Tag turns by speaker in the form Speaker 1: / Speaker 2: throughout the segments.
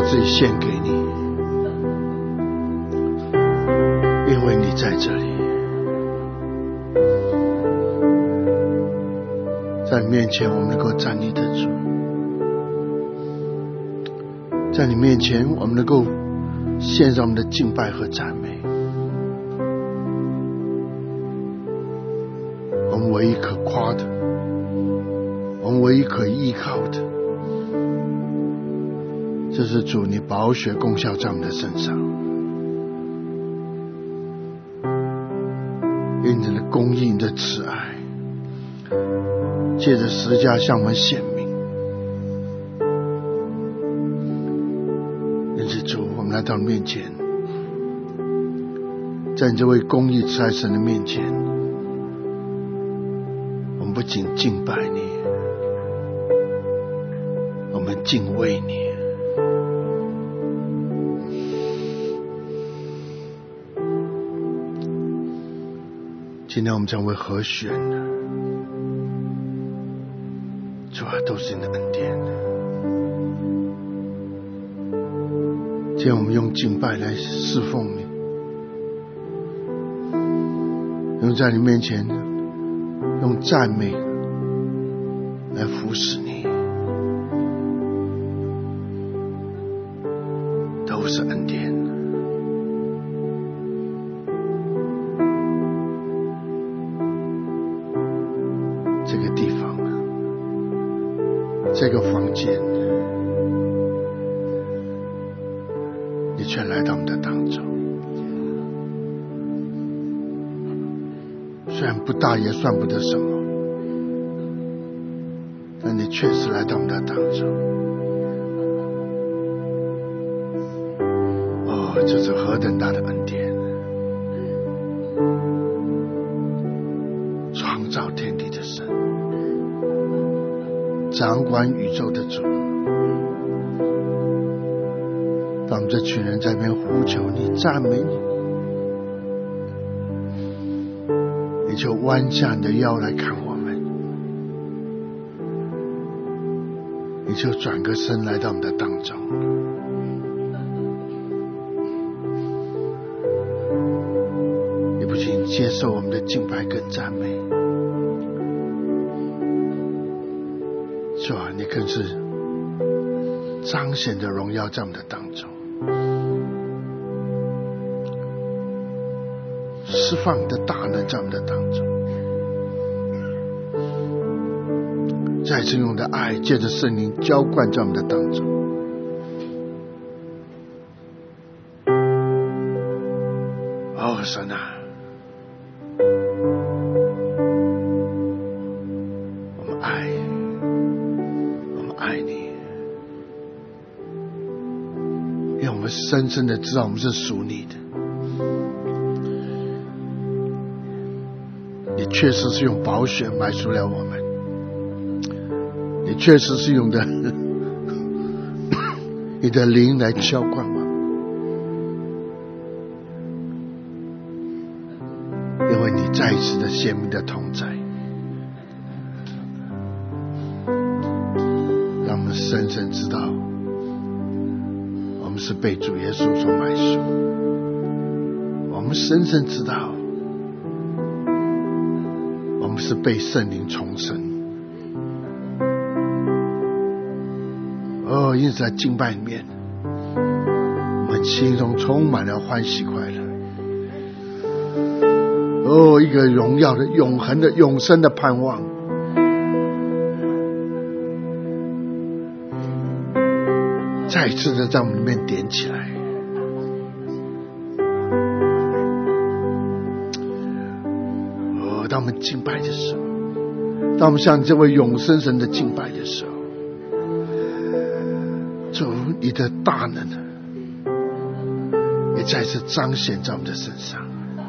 Speaker 1: 自己献给你，因为你在这里，在你面前我们能够站立得住，在你面前我们能够献上我们的敬拜和赞美。我们唯一可夸的，我们唯一可依靠的，就是主你宝血功效在我们的身上，因你的公义、你的慈爱，借着十字架向我们显明。因此主，我们来到你面前，在你这位公义慈爱神的面前，我们不仅敬拜你，我们敬畏你。今天我们将为何选呢？主啊，都是你的恩典。今天我们用敬拜来侍奉你，用在你面前用赞美来服侍你，都是恩典。这个地方，这个房间，你却来到我们的当中。虽然不大，也算不得什么，但你确实来到我们的当中。哦，这是何等大的恩典！创造天地的神，掌管宇宙的主，当我们这群人在那边呼求你、赞美你，你就弯下你的腰来看我们，你就转个身来到我们的当中。你不仅接受我们的敬拜跟赞美，主啊，你更是彰显的荣耀在我们的当中，释放你的大能在我们的当中，再次用你的爱借着圣灵浇灌在我们的当中。哦，神啊，我们爱你，让我们深深的知道我们是属你的。你确实是用宝血买赎了我们，你确实是用的你的灵来浇灌我们，因为你再一次的显明的同在，让我们深深知道我们是被主耶稣所买赎，我们深深知道我们是被圣灵重生。哦，因此在敬拜里面，我们心中充满了欢喜快乐。哦，一个荣耀的、永恒的、永生的盼望，再一次的在我们里面点起来。哦，当我们敬拜的时候，当我们向这位永生神的敬拜的时候，主你的大能也再次彰显在我们的身上。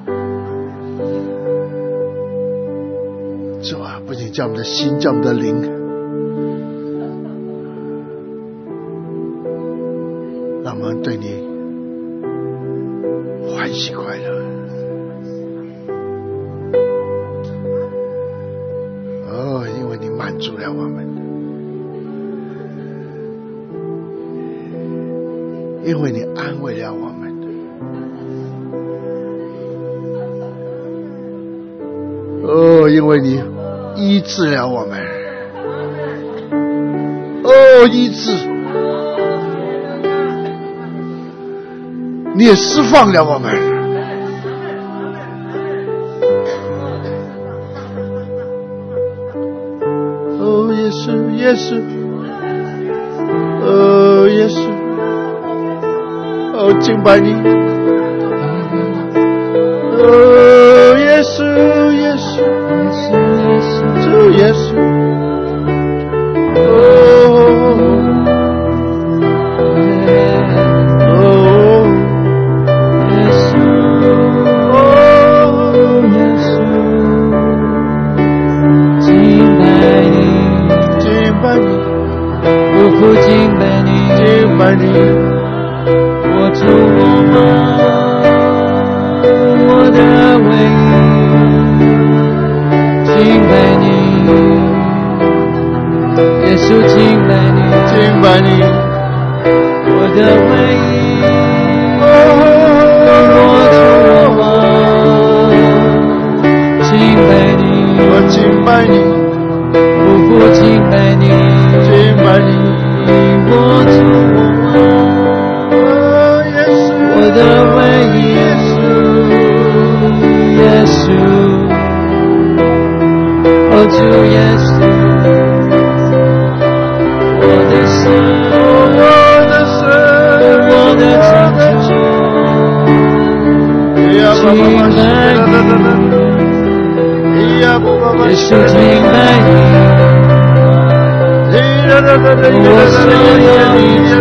Speaker 1: 主啊，不仅叫我们的心，叫我们的灵，让我们对你欢喜快乐。哦，因为你满足了我们， 因为你安慰了我们。哦，因为你医治了我们。哦，医治，你也释放了我们。哦，耶稣，耶稣，哦，耶稣，哦，敬拜你。哦，耶稣，耶稣，主耶稣。
Speaker 2: 我主我的唯一，敬拜你，耶稣敬拜你，
Speaker 1: 敬拜你，
Speaker 2: 我的唯一，我主我敬拜你，
Speaker 1: 我敬拜你，
Speaker 2: 我敬拜你，
Speaker 1: 敬拜你，
Speaker 2: 我主我的唯一，耶稣，哦主耶稣，我的神，我的拯救，敬拜你，耶稣敬拜你，我所有一切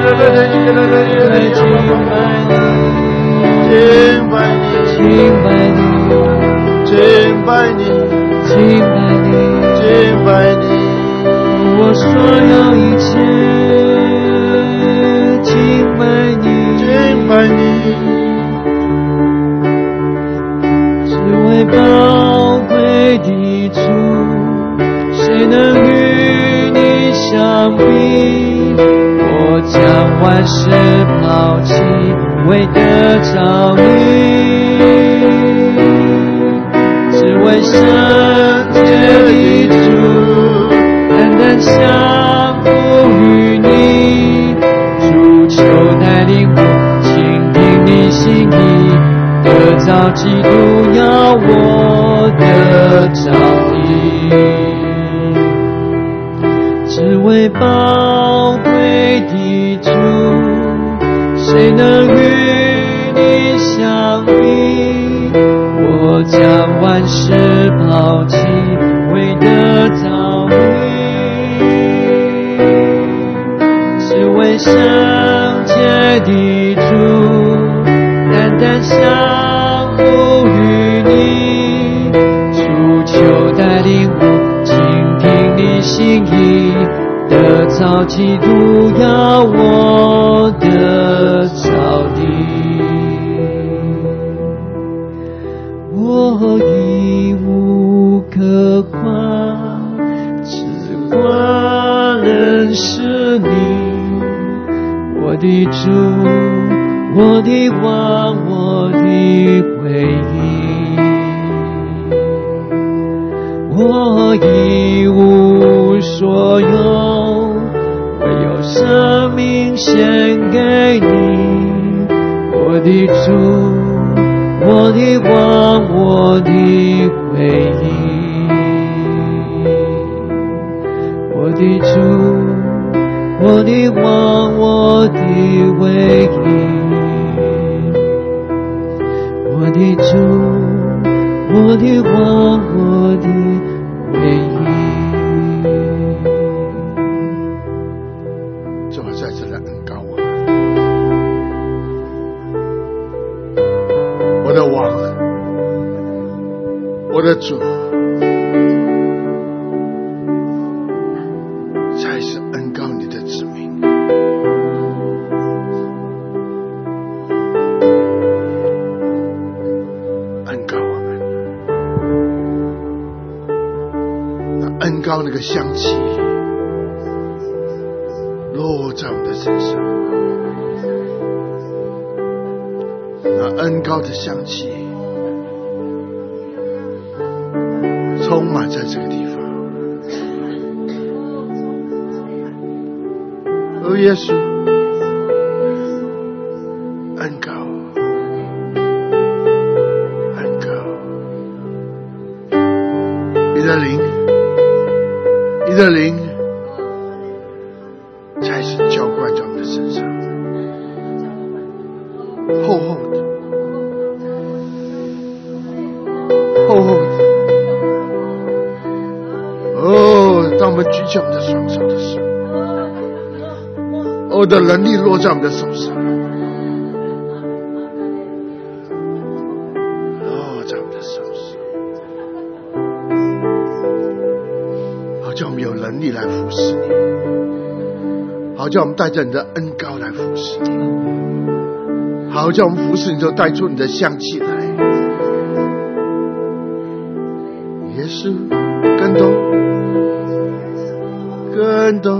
Speaker 2: 敬拜你。
Speaker 1: 敬拜你，
Speaker 2: 敬拜你，
Speaker 1: 敬拜你，
Speaker 2: 敬拜你，
Speaker 1: 敬拜你，
Speaker 2: 我所有一切敬拜你，
Speaker 1: 敬拜你，
Speaker 2: 只为宝贵的主，谁能与你相比？我将万事抛弃，为得着你，只为圣洁的主，单单降服于你，主求带领我，倾听你心意，得着基督，要我得着你，只为宝贵的主，谁能与你相比？我将万事抛弃，为得着你，只为圣洁的主，单单降服于你，主求带领我，倾听你心意，得着基督，要我得着你。我已无可夸，只夸认识你，我的主，我的王，我的唯一。我一无所有，唯有生命献给你，我的主，我的王，我的唯一，我的主，我的王，我的唯一，我的主，我的王，我的唯一。
Speaker 1: 主啊，在这里恩膏我，我的王，我的主，才是恩膏你的子民。恩膏我们，那恩膏那个香气落在我们的身上， 恩膏的香气充满在这个地方。哦，耶稣，恩膏，恩膏，你的灵，你的灵开始浇灌在我们的身上，厚厚的，厚厚的。哦，当我们举起我们的双手的时候，我的能力落在我们的手上，落在我们的手上，好叫我们有能力来服侍你，好叫我们带着你的恩膏来服侍你，好叫我们服侍你就带出你的香气来。耶稣，更多，更多。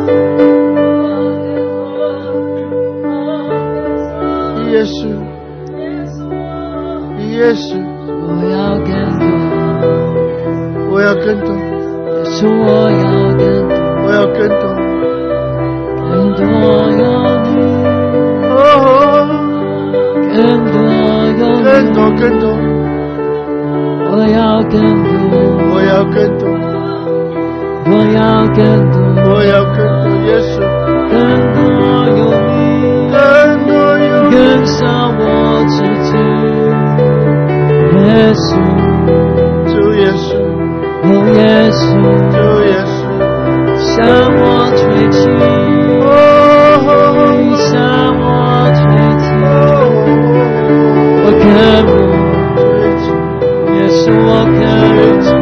Speaker 1: 耶稣，耶稣，
Speaker 2: 我要更多，
Speaker 1: 我要更多，
Speaker 2: 耶稣，我要更多，
Speaker 1: 我要更多，
Speaker 2: 更多有你，
Speaker 1: 哦，
Speaker 2: 更多有你，
Speaker 1: 更多，更多，
Speaker 2: 我要更多，
Speaker 1: 我要更多，
Speaker 2: 我要更多，
Speaker 1: 我要更多，耶稣，
Speaker 2: 更多有你，
Speaker 1: 更多有
Speaker 2: 更上我自己，耶稣，
Speaker 1: 主耶稣，
Speaker 2: 哦耶稣，
Speaker 1: 主耶稣，
Speaker 2: 向我吹气，向我吹气，我渴慕，耶稣，我渴慕，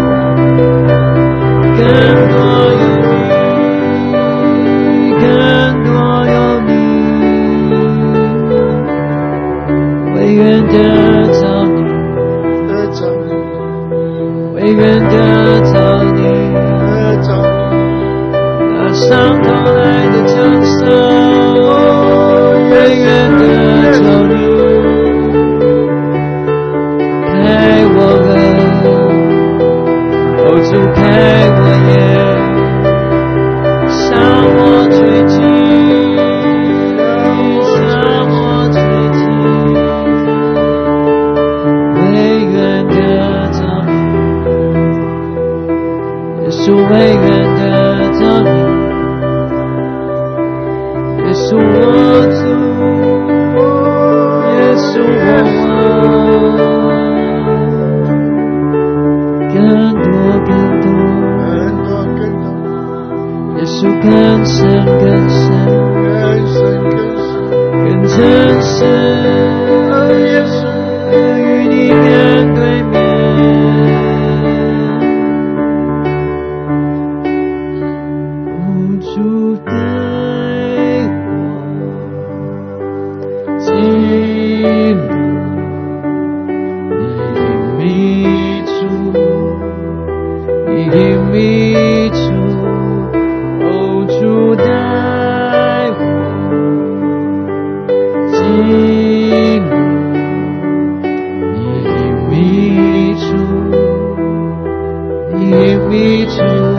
Speaker 2: 更多有你，更多有你，唯愿得着你，
Speaker 1: 得着你，
Speaker 2: 唯愿得着你，
Speaker 1: 得着你，
Speaker 2: 那伤痛来的江山，唯愿得着你，开我耳，哦主开我眼，向我吹气，向我吹气，唯愿得着你，耶稣唯愿得着你，耶稣我主，耶稣我王，更多更多，
Speaker 1: 更多更多，
Speaker 2: 耶稣更深更深
Speaker 1: 更深更深，
Speaker 2: 更真实，
Speaker 1: 耶稣，
Speaker 2: 与你面对面，哦主带我进入你的密处，哦主带我进入你密处，你密处，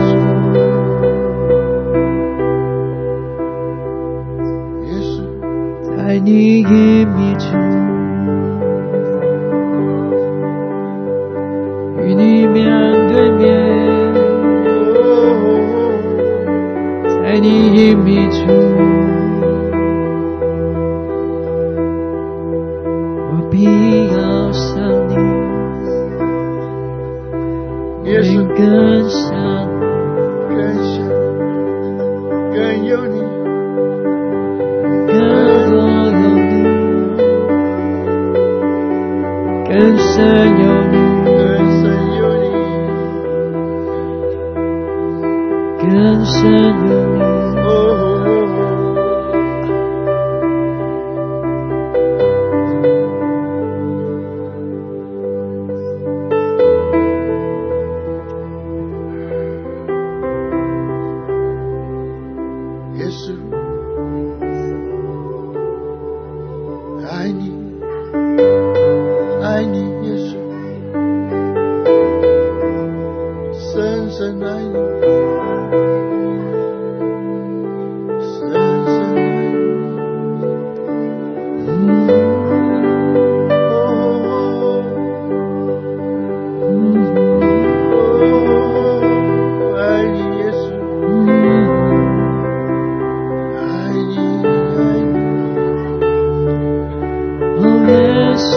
Speaker 1: 耶稣，
Speaker 2: 在你密处，与你面对面，在你密处，我必要向你，
Speaker 1: 耶稣，
Speaker 2: 更像
Speaker 1: 更像，更有你，
Speaker 2: 更多有你，更深有你，
Speaker 1: 更深有你，
Speaker 2: 更深有你，
Speaker 1: 哦，耶稣，爱你，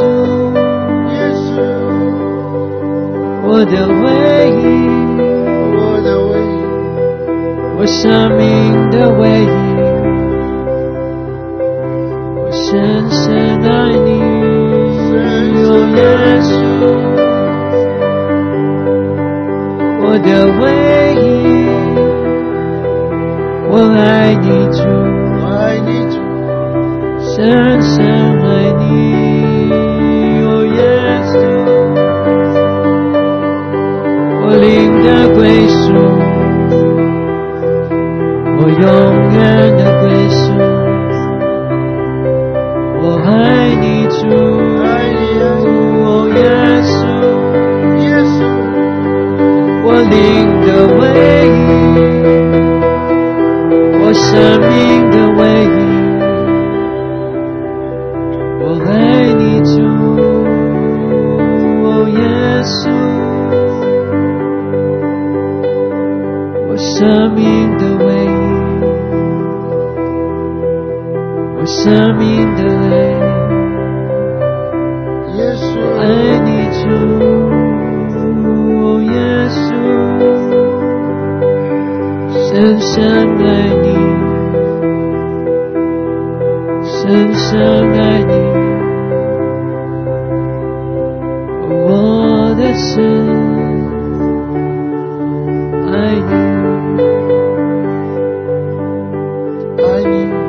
Speaker 1: 耶稣，
Speaker 2: 我的唯一，
Speaker 1: 我的唯一，
Speaker 2: 我生命的唯一，我深深爱你，哦耶稣，我的唯一，我爱你主，
Speaker 1: 我爱你主，
Speaker 2: 深深爱你，哦耶稣，我灵的归属，我永远的归属，我爱你主，
Speaker 1: 爱你
Speaker 2: 哦耶稣，
Speaker 1: 耶稣，
Speaker 2: 我灵的唯一，我生命的唯一，我爱你主，哦耶稣，我生命的唯一，我生命的唯
Speaker 1: 耶稣，
Speaker 2: 一，爱你主，哦耶稣，深深爱你，深深爱你，我的神，爱你，
Speaker 1: 爱你，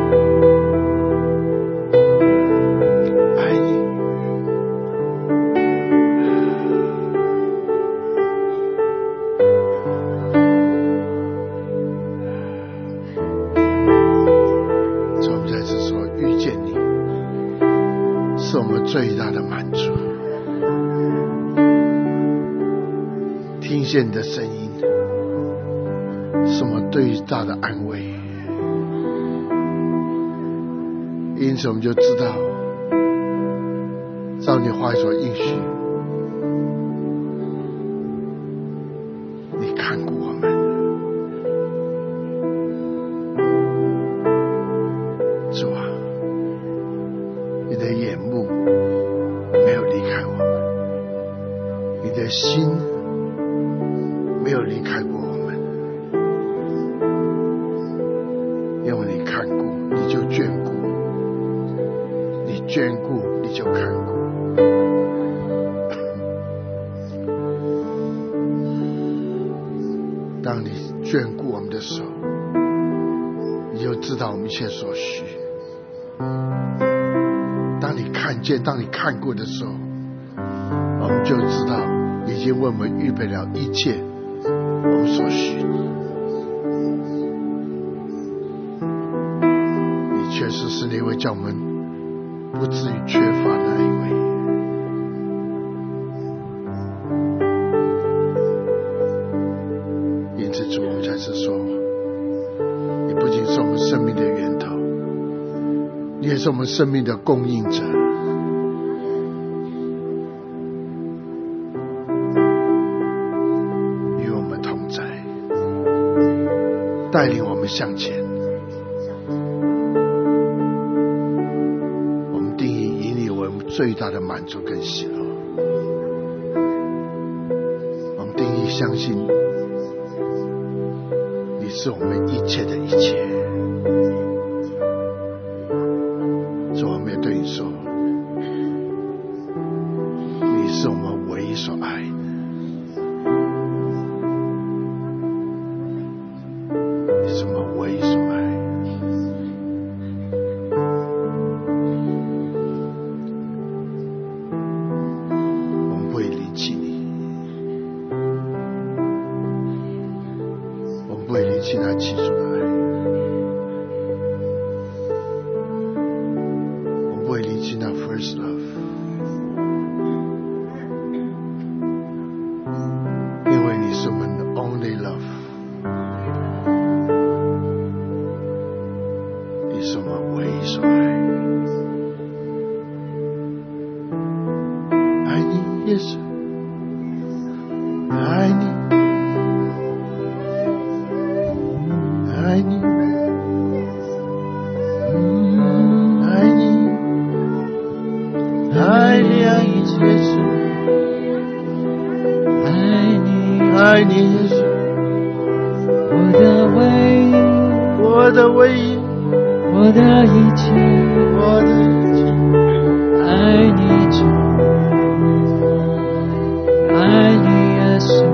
Speaker 1: 爱你。所以我们在此说，遇见你是我们最大的满足。听见你的声音是我们最大的安慰。因此我们就知道，照你话语所应许，你看顾我们。主啊，你的眼目没有离开我们，你的心没有离开过我们，因为你看顾，你就眷顾，你眷顾，你就看顾。当你眷顾我们的时候，你就知道我们一切所需。当你看见，当你看顾的时候，我们就知道已经为我们预备了一切我们所需。你确实是那位叫我们不至于缺乏的那一位。因此主，我们再次说，你不仅是我们生命的源头，你也是我们生命的供应者。与我们同在，带领我们向前。我们定义以你为我们最大的满足跟喜乐。我们定义相信你是我们一切的一切。主，我们也对你说，你是我们唯一所爱的，你是我们唯一所爱的。我们不会离弃你，我们不会离弃那起初的爱，我们不会离弃那 first love。因为你是我们的 only love， 你是我们唯一所爱。爱你，耶稣，爱你，爱你，爱你，爱你，耶稣，
Speaker 2: 我的唯一，
Speaker 1: 我的唯一，
Speaker 2: 我的一切，
Speaker 1: 我的一切，
Speaker 2: 爱你主，爱你耶稣，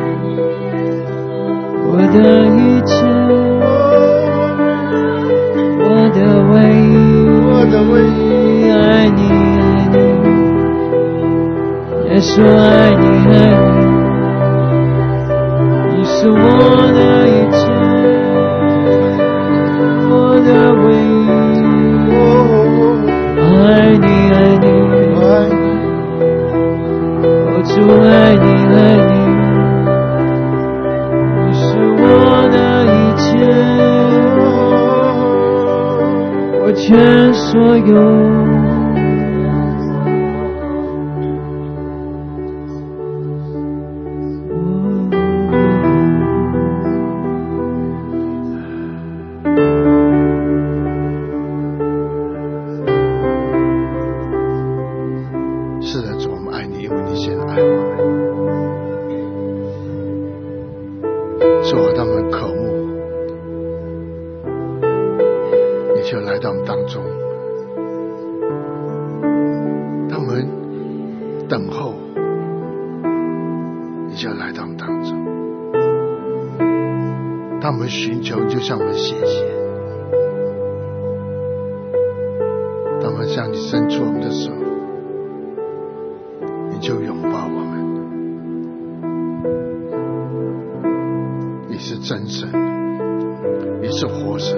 Speaker 2: 我的一切，我的唯一，
Speaker 1: 我的唯一，
Speaker 2: 爱你爱你，耶稣爱你爱你，你是我的一切，我的唯一，爱你爱你，
Speaker 1: 爱你，
Speaker 2: 我主爱你爱你，你是我的一切，我全所有。
Speaker 1: 是的，主，我们爱你，因为你先爱我们。主啊，他们渴慕，你就来到我们当中；他们等候，你就来到我们当中；他们寻求，就向我们显现；他们向你伸出我们的手，你就拥抱我们。你是真神，你是活神，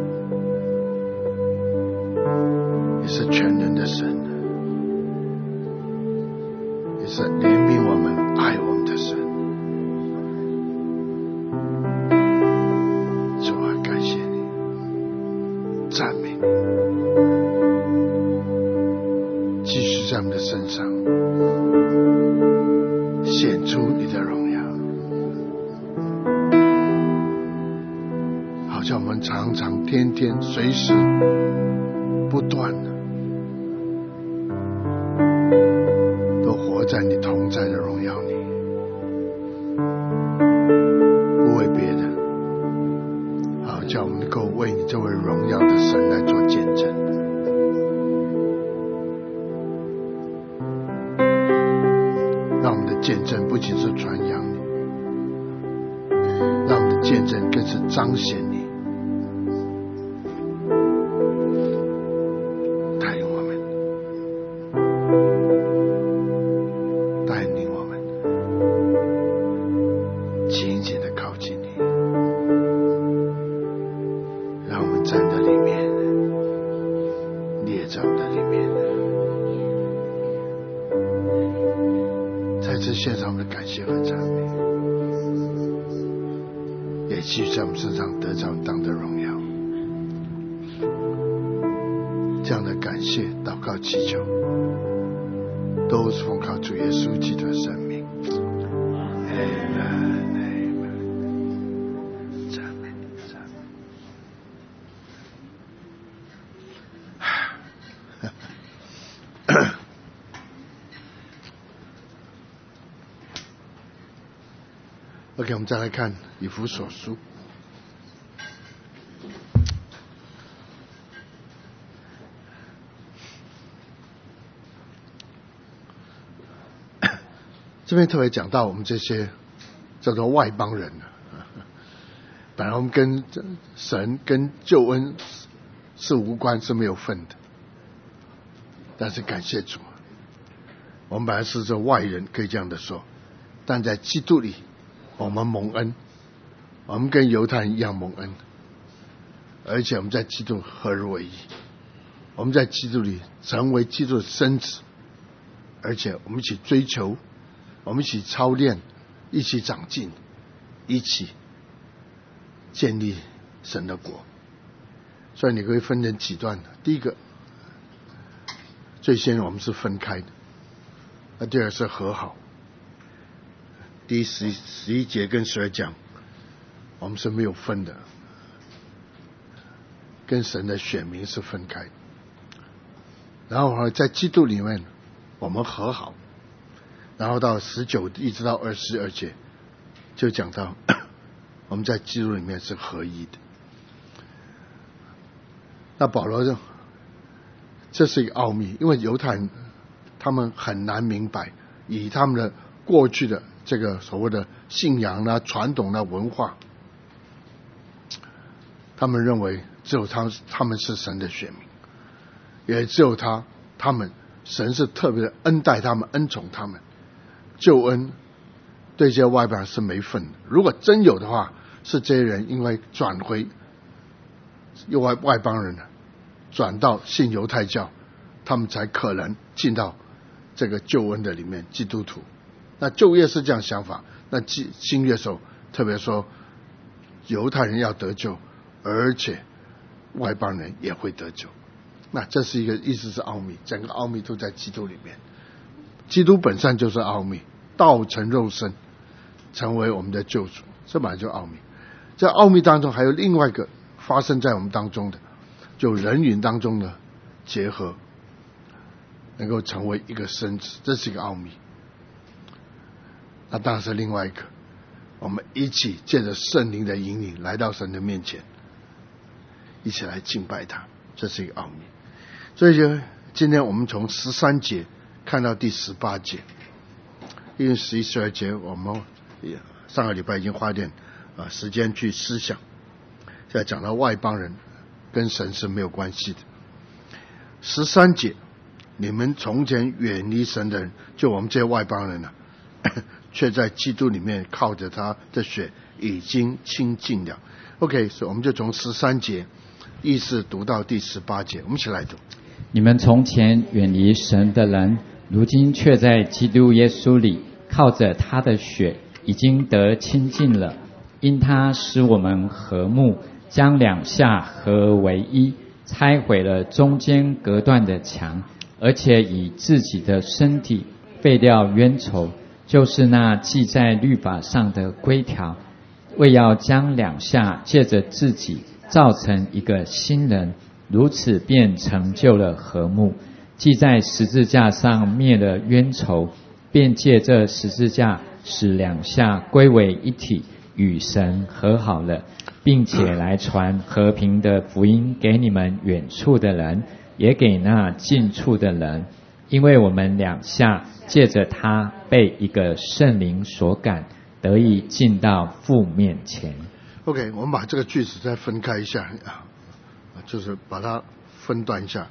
Speaker 1: 你是全能的神，你是怜悯我们、爱我们的神。主啊，感谢你，赞美你，继续在我们的身上显出你的荣耀，好像我们常常天天随时不断的都活在你同在的荣耀里，不为别的，好叫我们能够为你这位荣耀的神来做见证。让我们的见证不仅是传扬你，让我们的见证更是彰显你。带领我们，带领我们紧紧地靠近你，让我们站在里面，你也在我们的里面。再次献上我们的感谢和赞美，也继续在我们身上得着当的荣耀。这样的感谢、祷告、祈求，都是奉靠主耶稣基督的生命。Amen， 赞美，赞美。OK， 我们再来看以弗所书。这边特别讲到我们这些叫做外邦人，本来我们跟神跟救恩是无关，是没有份的，但是感谢主，我们本来是这外人，可以这样的说，但在基督里我们蒙恩，我们跟犹太人一样蒙恩，而且我们在基督合而为一，我们在基督里成为基督的身子，而且我们一起追求，我们一起操练，一起长进，一起建立神的国。所以你可以分成几段，第一个，最先我们是分开的，那第二是和好。第11节跟12讲，我们是没有分的，跟神的选民是分开的。然后在基督里面我们和好，然后到19一直到22节， 就讲到我们在基督里面是合一的。那保罗说这是一个奥秘，因为犹太人他们很难明白，以他们的过去的这个所谓的信仰啦、传统啦、文化，他们认为只有他们是神的选民，也只有他们神是特别的恩待他们、恩宠他们，救恩对这些外邦人是没份的。如果真有的话，是这些人因为转回外邦人转到信犹太教，他们才可能进到这个救恩的里面，基督徒。那旧约是这样想法，那新约的时候特别说犹太人要得救，而且外邦人也会得救。那这是一个意思，是奥秘，整个奥秘都在基督里面。基督本身就是奥秘，道成肉身成为我们的救主，这本来就奥秘。在奥秘当中还有另外一个发生在我们当中的，就人与当中的结合，能够成为一个身子，这是一个奥秘。那当然是另外一个，我们一起借着圣灵的引领来到神的面前，一起来敬拜他，这是一个奥秘。所以今天我们从13节看到第18节，因为11、12节我们上个礼拜已经花点时间去思想，现在讲到外邦人跟神是没有关系的。13节，你们从前远离神的人，就我们这些外邦人却在基督里面靠着他的血已经清净了。 OK， 所以我们就从13节意思读到第18节，我们一起来读。
Speaker 3: 你们从前远离神的人，如今却在基督耶稣里靠着他的血已经得清净了。因他使我们和睦，将两下合为一，拆毁了中间隔断的墙，而且以自己的身体废掉冤仇，就是那记在律法上的规条，为要将两下借着自己造成一个新人，如此便成就了和睦。既在十字架上灭了冤仇，便借这十字架使两下归为一体，与神和好了，并且来传和平的福音给你们远处的人，也给那近处的人。因为我们两下借着他被一个圣灵所感，得以进到父面前。
Speaker 1: OK， 我们把这个句子再分开一下，就是把它分段一下。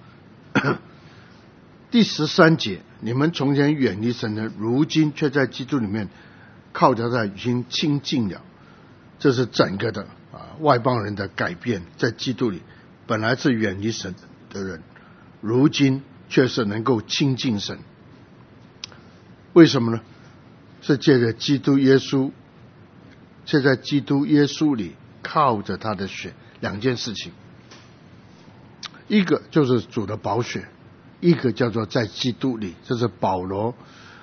Speaker 1: 第13节，你们从前远离神的，如今却在基督里面靠着他已经清净了。这是整个的外邦人的改变，在基督里本来是远离神的人，如今却是能够亲近神。为什么呢？是借着基督耶稣，却在基督耶稣里靠着他的血，两件事情。一个就是主的宝血，一个叫做在基督里，这是保罗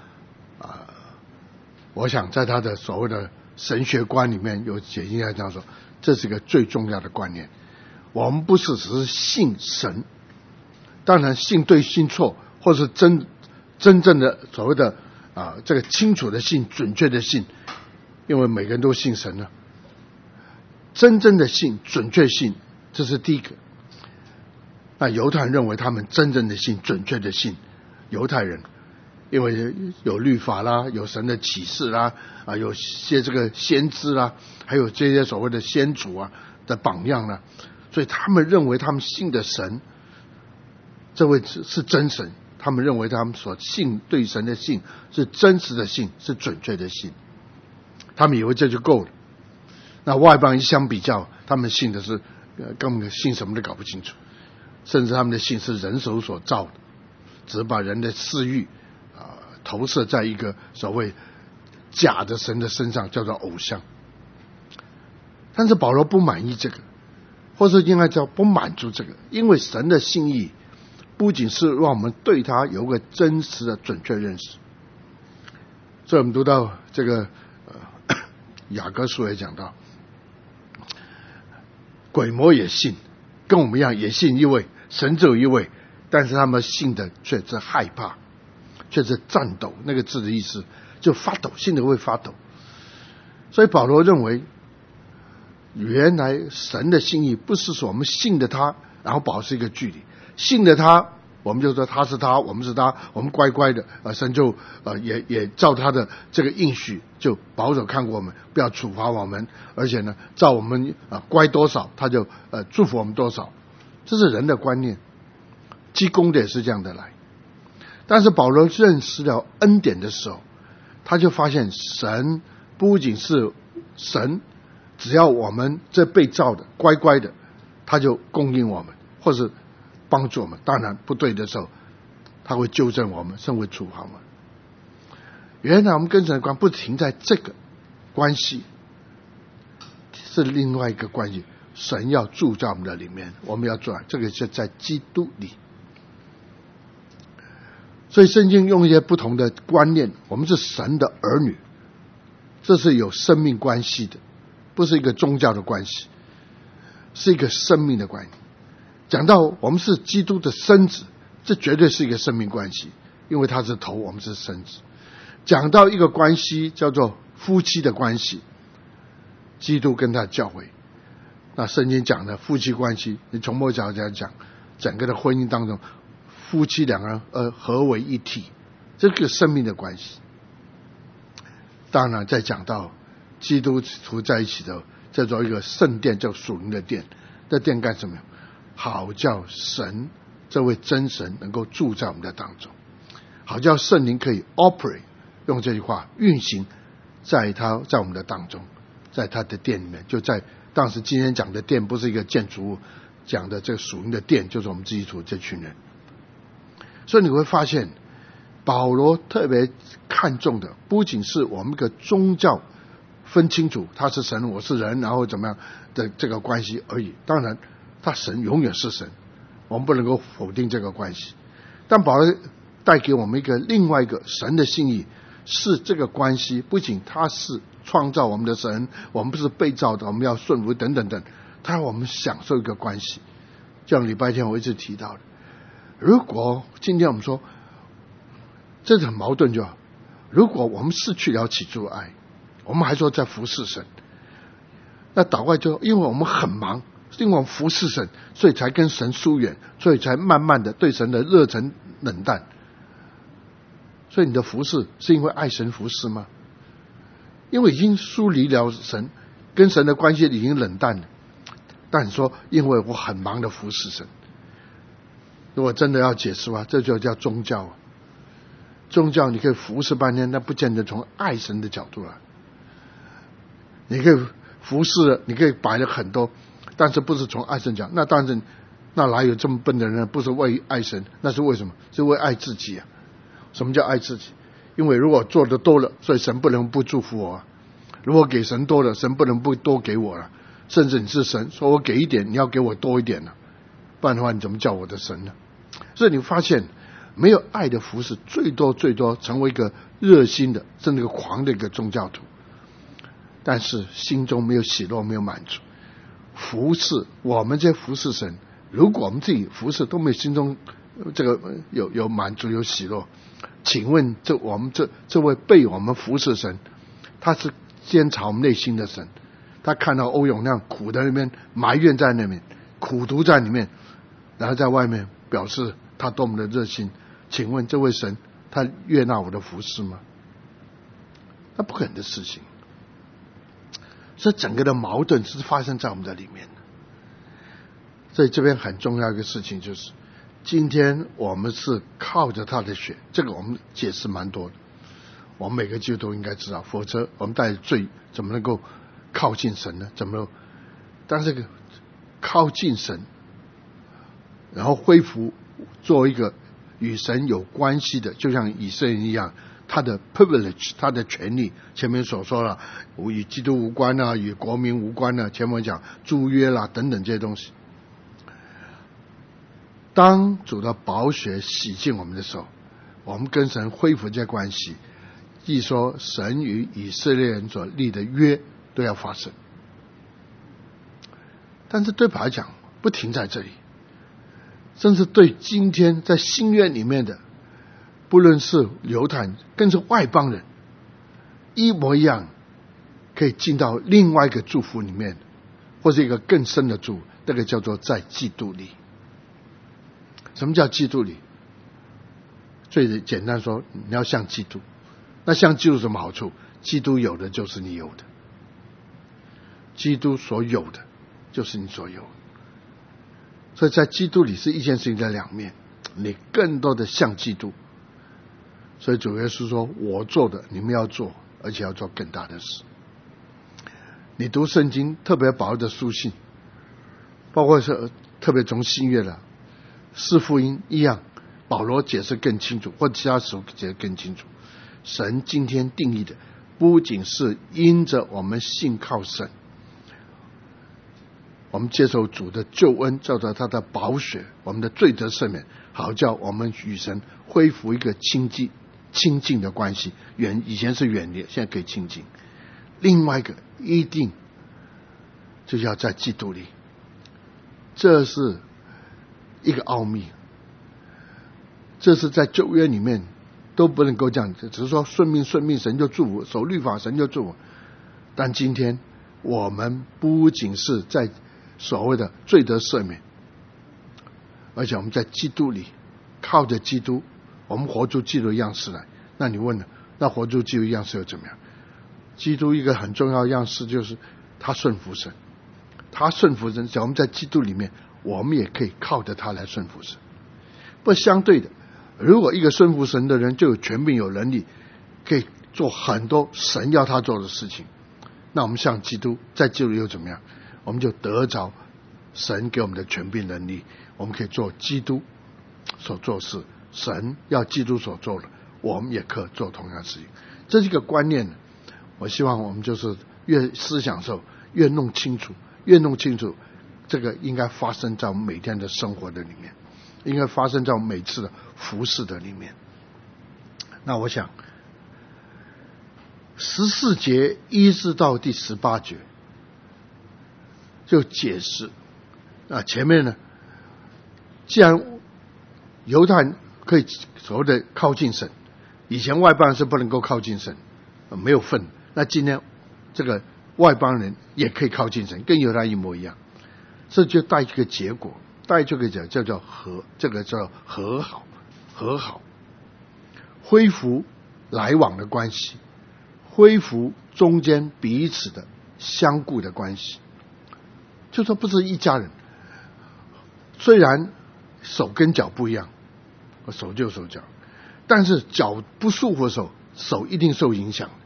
Speaker 1: 我想在他的所谓的神学观里面有解经家这样说，这是一个最重要的观念。我们不是只是信神，当然信对信错，或是真正的所谓的这个清楚的信、准确的信，因为每个人都信神了。真正的信、准确信，这是第一个。那犹太人认为他们真正的信、准确的信，犹太人因为有律法啦，有神的启示啦，有些这个先知啦，还有这些所谓的先祖的榜样啦，所以他们认为他们信的神，这位是真神，他们认为他们所信对神的信是真实的信，是准确的信，他们以为这就够了。那外邦人相比较，他们信的是根本信什么都搞不清楚，甚至他们的信是人手所造的，只把人的私欲投射在一个所谓假的神的身上，叫做偶像。但是保罗不满意这个，或是应该叫不满足这个，因为神的心意不仅是让我们对他有个真实的准确认识，所以我们读到这个雅各书也讲到，鬼魔也信，跟我们一样也信一位神，只有一位，但是他们信的却是害怕，却是颤抖。那个字的意思就发抖，信的会发抖。 所以保罗认为，原来神的心意不是说我们信了他，然后保持一个距离，信了他，我们就说他是他，我们是他，我们乖乖的，神就也照他的这个应许，就保守看过我们，不要处罚我们，而且呢，照我们乖多少，他就祝福我们多少，这是人的观念。积功的也是这样的来，但是保罗认识了恩典的时候，他就发现神不仅是神，只要我们这被造的乖乖的，他就供应我们，或是帮助我们。当然不对的时候，他会纠正我们，甚至会处罚我们。原来我们跟神的关不停在这个关系，是另外一个关系。神要住在我们的里面，我们要住在这个是在基督里。所以圣经用一些不同的观念，我们是神的儿女，这是有生命关系的，不是一个宗教的关系，是一个生命的关系。讲到我们是基督的身子，这绝对是一个生命关系，因为他是头，我们是身子。讲到一个关系叫做夫妻的关系，基督跟他教会，那圣经讲的夫妻关系，你从某角度讲，整个的婚姻当中，夫妻两个人合为一体，这个生命的关系。当然再讲到基督徒在一起的，叫做一个圣殿，叫属灵的殿。这殿干什么？好叫神这位真神能够住在我们的当中，好叫圣灵可以 operate， 用这句话运行在我们的当中，在他的殿里面。就在当时今天讲的殿不是一个建筑物，讲的这个属灵的殿就是我们基督徒这群人。所以你会发现保罗特别看重的不仅是我们的宗教分清楚他是神我是人，然后怎么样的这个关系而已。当然他神永远是神，我们不能够否定这个关系，但保罗带给我们另外一个神的心意，是这个关系不仅他是创造我们的神，我们不是被造的，我们要顺服等等等，他让我们享受一个关系。就像礼拜天我一直提到的，如果今天我们说这是很矛盾，就好，如果我们失去了起初的爱，我们还说在服侍神，那祷告就因为我们很忙，因为我们服侍神，所以才跟神疏远，所以才慢慢的对神的热忱冷淡。所以你的服侍是因为爱神服侍吗？因为已经疏离了神，跟神的关系已经冷淡了。但你说因为我很忙的服侍神，如果真的要解释的话，这就叫宗教啊。宗教你可以服侍半天，那不见得从爱神的角度来。你可以服侍了，你可以摆了很多，但是不是从爱神讲。那当然，那哪有这么笨的人？不是为爱神，那是为什么？是为爱自己啊。什么叫爱自己？因为如果做的多了，所以神不能不祝福我啊。如果给神多了，神不能不多给我了。甚至你是神，说我给一点，你要给我多一点了，不然的话你怎么叫我的神呢？所以你发现没有爱的服侍，最多成为一个热心的甚至一个狂的一个宗教徒，但是心中没有喜乐，没有满足。服侍我们这服侍神，如果我们自己服侍都没有心中这个有满足有喜乐，请问我们这位被我们服侍神，他是监察我们内心的神，他看到欧永那样苦在那边，埋怨在那边，苦毒在里面，然后在外面表示他多么的热心，请问这位神他悦纳我的服侍吗？那不可能的事情。所以整个的矛盾是发生在我们的里面的。所以这边很重要一个事情就是，今天我们是靠着他的血，这个我们解释蛮多的，我们每个基督徒应该知道，否则我们带着罪怎么能够靠近神呢？怎么？但是靠近神，然后恢复做一个与神有关系的，就像以色列人一样，他的 privilege， 他的权利，前面所说了，与基督无关啊，与国民无关啊，前面讲租约啦等等这些东西。当主的宝血洗净我们的时候，我们跟神恢复这关系，一说神与以色列人所立的约都要发生。但是对保罗讲不停在这里，甚至对今天在新约里面的，不论是犹太人更是外邦人，一模一样可以进到另外一个祝福里面，或是一个更深的祝福，那个叫做在基督里。什么叫基督里？最简单说，你要像基督。那像基督有什么好处？基督有的就是你有的，基督所有的就是你所有的。所以在基督里是一件事情的两面，你更多的像基督。所以主耶稣说，我做的你们要做，而且要做更大的事。你读圣经，特别保罗的书信，包括是特别从新约的四福音一样，保罗解释更清楚，或其他时候解释更清楚。神今天定义的不仅是因着我们信靠神，我们接受主的救恩，照着他的宝血，我们的罪得赦免，好叫我们与神恢复一个亲近的关系。以前是远离，现在可以亲近。另外一个一定就要在基督里，这是一个奥秘，这是在旧约里面都不能够这样，只是说顺命神就祝福，守律法神就祝福。但今天我们不仅是在所谓的罪得赦免，而且我们在基督里，靠着基督，我们活出基督的样式来。那你问了，那活出基督的样式又怎么样？基督一个很重要的样式就是他顺服神，他顺服神，我们在基督里面，我们也可以靠着他来顺服神。不相对的，如果一个顺服神的人就有权柄有能力，可以做很多神要他做的事情，那我们像基督，在基督里又怎么样？我们就得着神给我们的权柄能力，我们可以做基督所做事，神要基督所做的，我们也可以做同样的事情。这是一个观念，我希望我们就是越思想的时候越弄清楚，这个应该发生在我们每天的生活的里面，应该发生在我们每次的服事的里面。那我想14节一直到第18节就解释前面呢，既然犹太人可以所谓的靠近神，以前外邦人是不能够靠近神，没有份。那今天这个外邦人也可以靠近神，跟犹太人一模一样，这就带一个结果，带这个叫这个叫和好，恢复来往的关系，恢复中间彼此的相顾的关系。就说不是一家人，虽然手跟脚不一样，手就手脚，但是脚不舒服的时候，手一定受影响，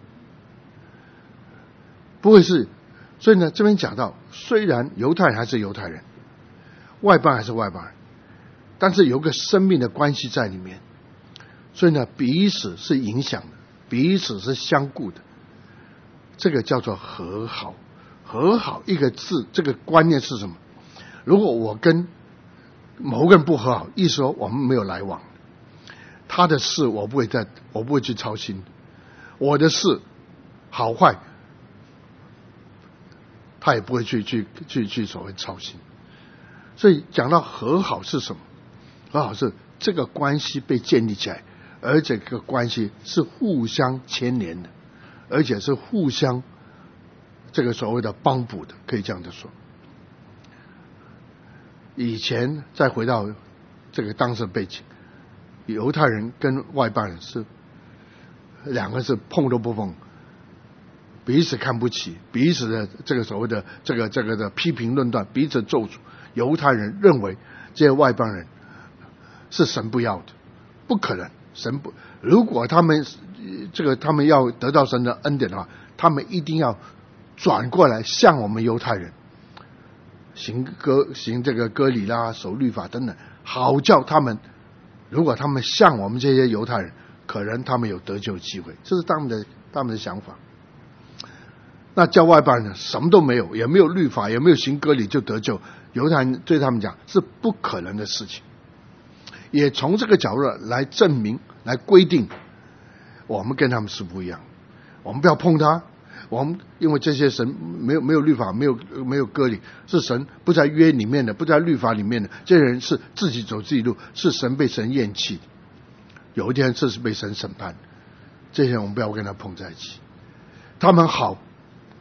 Speaker 1: 不会是。所以呢，这边讲到，虽然犹太人还是犹太人，外邦还是外邦人，但是有个生命的关系在里面，所以呢，彼此是影响的，彼此是相顾的，这个叫做和好。和好一个字，这个观念是什么？如果我跟某个人不和好，意思说我们没有来往，他的事我不会去操心，我的事好坏他也不会去所谓操心。所以讲到和好是什么？和好是这个关系被建立起来，而这个关系是互相牵连的，而且是互相这个所谓的帮补的，可以这样子说。以前再回到这个当时的背景，犹太人跟外邦人是两个是碰都不碰，彼此看不起，彼此的这个所谓的这个的批评论断，彼此咒诅。犹太人认为这些外邦人是神不要的，不可能，神不，如果他们要得到神的恩典的话，他们一定要转过来向我们犹太人行这个割礼啦，守律法等等，好叫他们，如果他们像我们这些犹太人，可能他们有得救机会，这是他们的想法。那叫外邦人什么都没有，也没有律法，也没有行割礼就得救，犹太人对他们讲是不可能的事情。也从这个角度来证明，来规定我们跟他们是不一样，我们不要碰他。我们因为这些神没有律法，没有割礼，是神不在约里面的，不在律法里面的，这些人是自己走自己路，是神被神厌弃，有一天这是被神审判，这些人我们不要跟他碰在一起。他们好，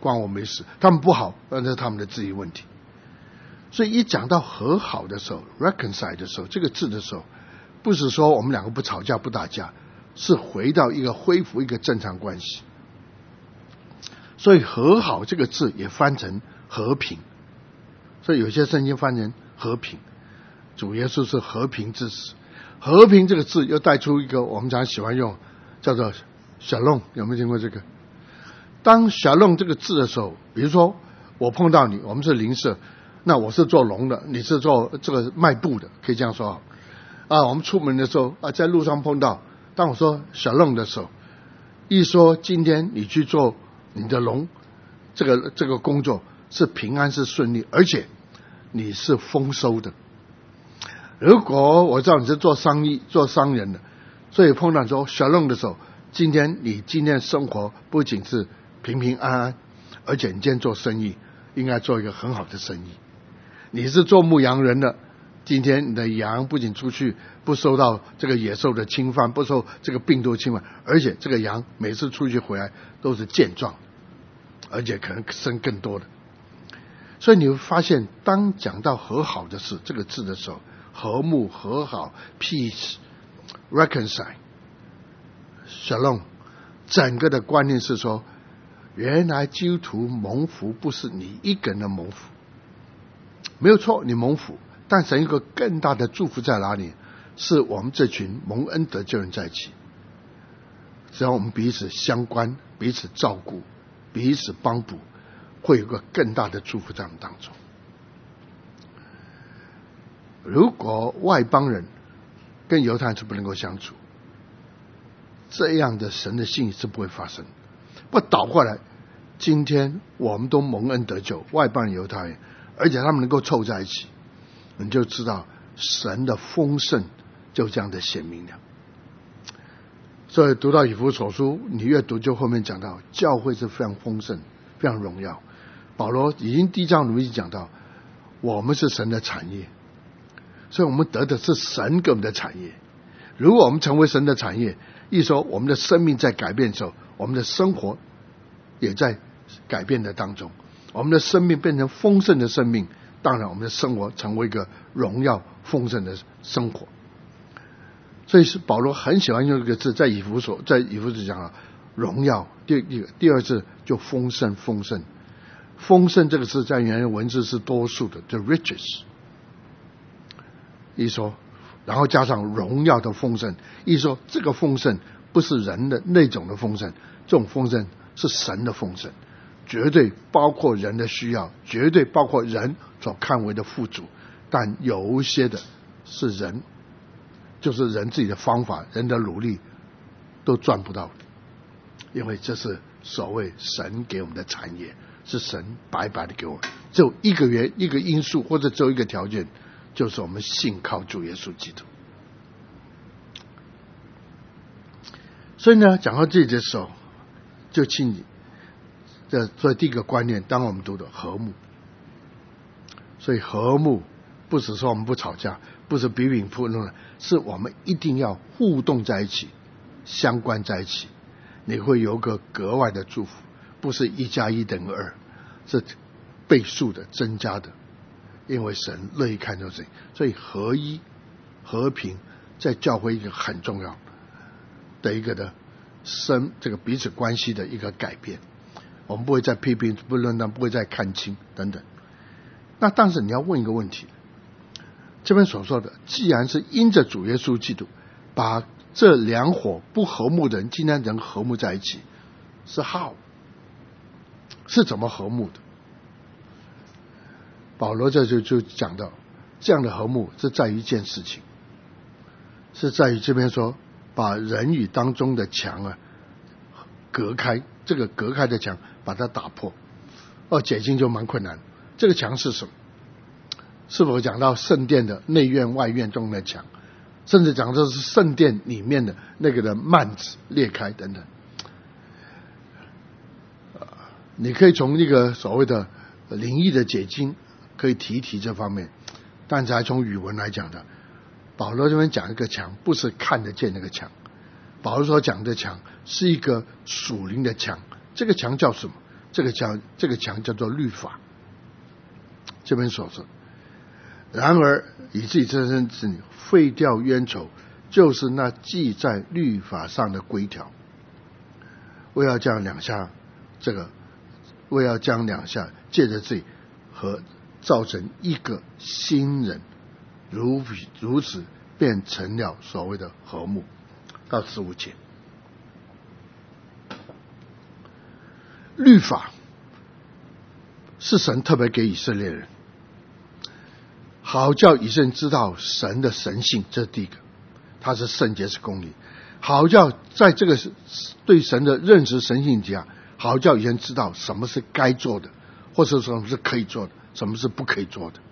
Speaker 1: 关我没事。他们不好，那是他们的自己问题。所以一讲到和好的时候 reconcile 的时候，这个字的时候，不是说我们两个不吵架不打架，是回到一个恢复一个正常关系。所以和好这个字也翻成和平，所以有些圣经翻成和平。主耶稣是和平之子，和平这个字又带出一个我们常喜欢用叫做 shalom， 有没有听过这个？当 shalom 这个字的时候，比如说我碰到你，我们是邻舍，那我是做农的，你是做这个卖布的，可以这样说啊。我们出门的时候啊，在路上碰到，当我说 shalom 的时候，一说今天你去做你的农，这个工作是平安是顺利，而且你是丰收的。如果我知道你是做商人的，所以碰到说 shalom 的时候，你今天生活不仅是平平安安，而且你今天做生意应该做一个很好的生意。你是做牧羊人的，今天你的羊不仅出去不受到这个野兽的侵犯，不受这个病毒侵犯，而且这个羊每次出去回来都是健壮，而且可能生更多的。所以你会发现，当讲到和好的事这个字的时候，和睦和好 peace reconcile shalom， 整个的观念是说，原来基督徒蒙福不是你一个人的蒙福，没有错，你蒙福，但神有一个更大的祝福在哪里？是我们这群蒙恩得救人在一起，只要我们彼此相关，彼此照顾，彼此帮补，会有个更大的祝福在我们当中。如果外邦人跟犹太人是不能够相处，这样的神的信是不会发生。不倒过来，今天我们都蒙恩得救，外邦人犹太人，而且他们能够凑在一起，你就知道神的丰盛就这样的显明了。所以读到以弗所书，你越读就后面讲到教会是非常丰盛非常荣耀。保罗已经第一章已经讲到，我们是神的产业，所以我们得的是神给我们的产业。如果我们成为神的产业，意思说我们的生命在改变的时候，我们的生活也在改变的当中，我们的生命变成丰盛的生命，当然我们的生活成为一个荣耀丰盛的生活。所以是保罗很喜欢用这个字，在以弗所讲了荣耀，第二字就丰盛。丰盛这个字在原来文字是多数的，就 riches， 意思说，然后加上荣耀的丰盛，意思说这个丰盛不是人的那种的丰盛，这种丰盛是神的丰盛，绝对包括人的需要，绝对包括人所看为的富足，但有一些的是人，就是人自己的方法，人的努力都赚不到的，因为这是所谓神给我们的产业，是神白白的给我们，只有一个因素，或者只有一个条件，就是我们信靠主耶稣基督。所以呢，讲到这里的时候，就请你所以第一个观念，当我们读的和睦，所以和睦不只说我们不吵架，不是比拼不弄，是我们一定要互动在一起，相关在一起，你会有个格外的祝福，不是1+1等于2，是倍数的增加的，因为神乐意看到这，所以合一和平在教会一个很重要的一个的这个彼此关系的一个改变。我们不会再批评，不论断，不会再看清等等。那但是你要问一个问题，这边所说的，既然是因着主耶稣基督把这两伙不和睦的人今天能和睦在一起，是 how， 是怎么和睦的？保罗这就讲到，这样的和睦是在于一件事情，是在于这边说把人与当中的墙隔开，这个隔开的墙把它打破。解经就蛮困难。这个墙是什么？是否讲到圣殿的内院外院中的墙，甚至讲的是圣殿里面的那个的幔子裂开等等。你可以从一个所谓的灵异的解经可以提一提这方面，但是还从语文来讲的，保罗这边讲一个墙不是看得见那个墙，保罗所讲的墙是一个属灵的墙。这个墙叫什么？ 这个墙叫做律法。这边所说，然而以自己自身之女废掉冤仇，就是那记在律法上的规条。为要将两下借着罪和造成一个新人，如此便成了所谓的和睦。到15节，律法是神特别给以色列人，好叫以色列人知道神的神性，这是第一个，他是圣洁是公义，好叫在这个对神的认识神性下，好叫以色列人知道什么是该做的，或者什么是可以做的，什么是不可以做的，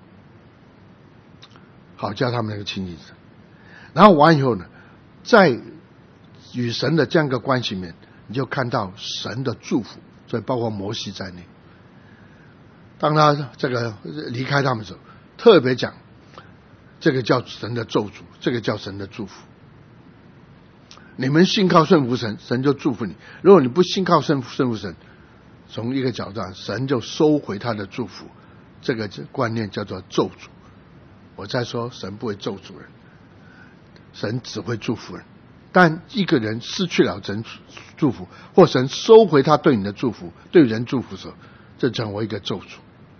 Speaker 1: 好叫他们能够亲近神。然后完以后呢，在与神的这样一个关系里面，你就看到神的祝福，所以包括摩西在内，当他这个离开他们的时候，特别讲这个叫神的咒诅，这个叫神的祝福。你们信靠顺服神，神就祝福你；如果你不信靠顺服神，从一个角度上，神就收回他的祝福。这个观念叫做咒诅。我再说，神不会咒诅人，神只会祝福人。但一个人失去了神祝福，或神收回他对你的祝福，对人祝福的时候，这成为一个咒诅。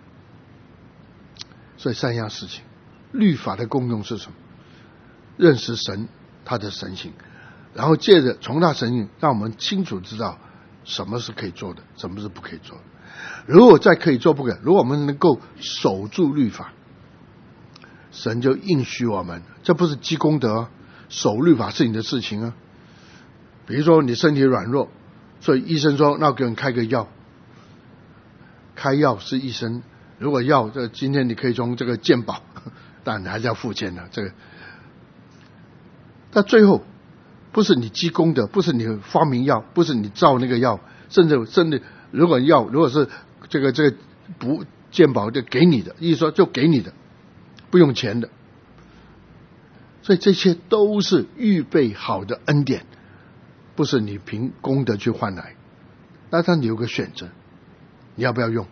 Speaker 1: 所以三样事情，律法的功用是什么？认识神他的神性，然后借着从他神性，让我们清楚知道什么是可以做的，什么是不可以做的。如果再可以做不可以，如果我们能够守住律法，神就应许我们，这不是积功德，守律法是你的事情啊。比如说你身体软弱，所以医生说那给你开个药，开药是医生，如果药这今天你可以从这个健保，但你还是要付钱的。这个，但最后不是你积功德，不是你发明药，不是你造那个药，甚至如果是这个不健保就给你的，意思说就给你的，不用钱的。所以这些都是预备好的恩典，不是你凭功德去换来。那你有个选择，你要不要用？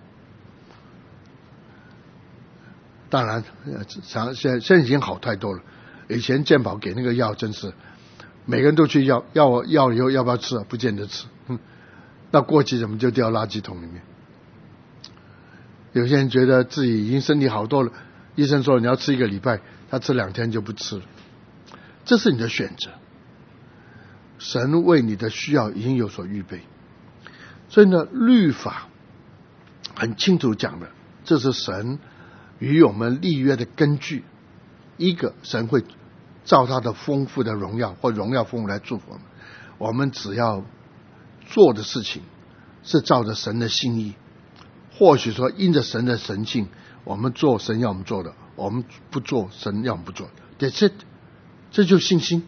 Speaker 1: 当然现在已经好太多了，以前健保给那个药真是每个人都去要以后要不要吃啊？不见得吃，那过期怎么就掉垃圾桶里面？有些人觉得自己已经身体好多了，医生说你要吃1个礼拜，他吃2天就不吃了。这是你的选择，神为你的需要已经有所预备。所以呢，律法很清楚讲的，这是神与我们立约的根据。一个，神会照他的丰富的荣耀或荣耀丰富来祝福我们，我们只要做的事情是照着神的心意，或许说因着神的神性，我们做神要我们做的，我们不做神要我们不做的。 That's it， 这就是信心。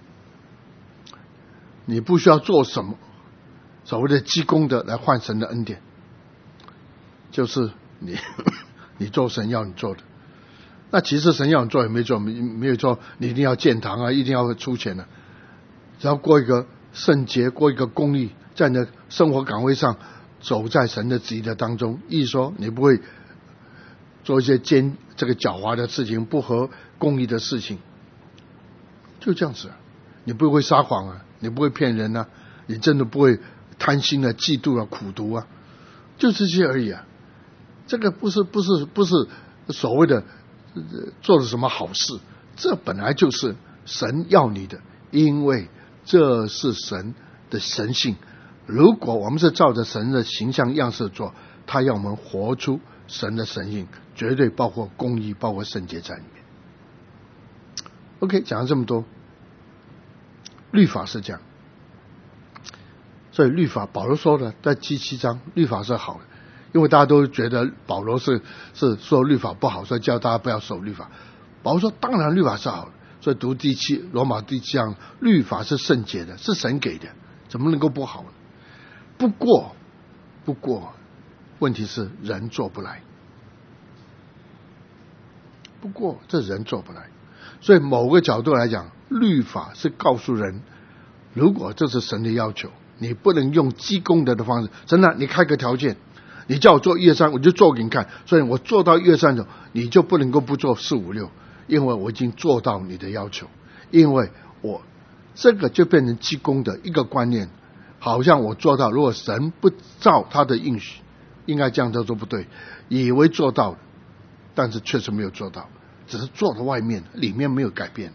Speaker 1: 你不需要做什么所谓的积功德来换神的恩典，就是你做神要你做的。那其实神要你做也没做，没有做，你一定要建堂啊，一定要出钱啊。只要过一个圣洁，过一个公义，在你的生活岗位上走在神的旨意的当中，意思说你不会做一些这个狡猾的事情，不合公义的事情，就这样子啊。你不会撒谎啊，你不会骗人啊，你真的不会贪心啊、嫉妒啊、苦毒啊，就这些而已啊。这个不是所谓的做了什么好事，这本来就是神要你的，因为这是神的神性。如果我们是照着神的形象样式做，他要我们活出神的神性，绝对包括公义，包括圣洁在里面。OK， 讲了这么多，律法是这样，所以律法保罗说的在第7章，律法是好的。因为大家都觉得保罗是说律法不好，所以叫大家不要守律法。保罗说当然律法是好的，所以读罗马第7章，律法是圣洁的，是神给的，怎么能够不好呢？不过问题是人做不来，不过这人做不来。所以某个角度来讲，律法是告诉人，如果这是神的要求，你不能用积功德的方式。神啊，你开个条件， 你叫我做1、2、3，我就做给你看。所以我做到1、2、3的时候，你就不能够不做4、5、6，因为我已经做到你的要求。因为我这个就变成积功的一个观念，好像我做到，如果神不照他的应许，应该这样做不对，以为做到了，但是确实没有做到，只是做到外面，里面没有改变。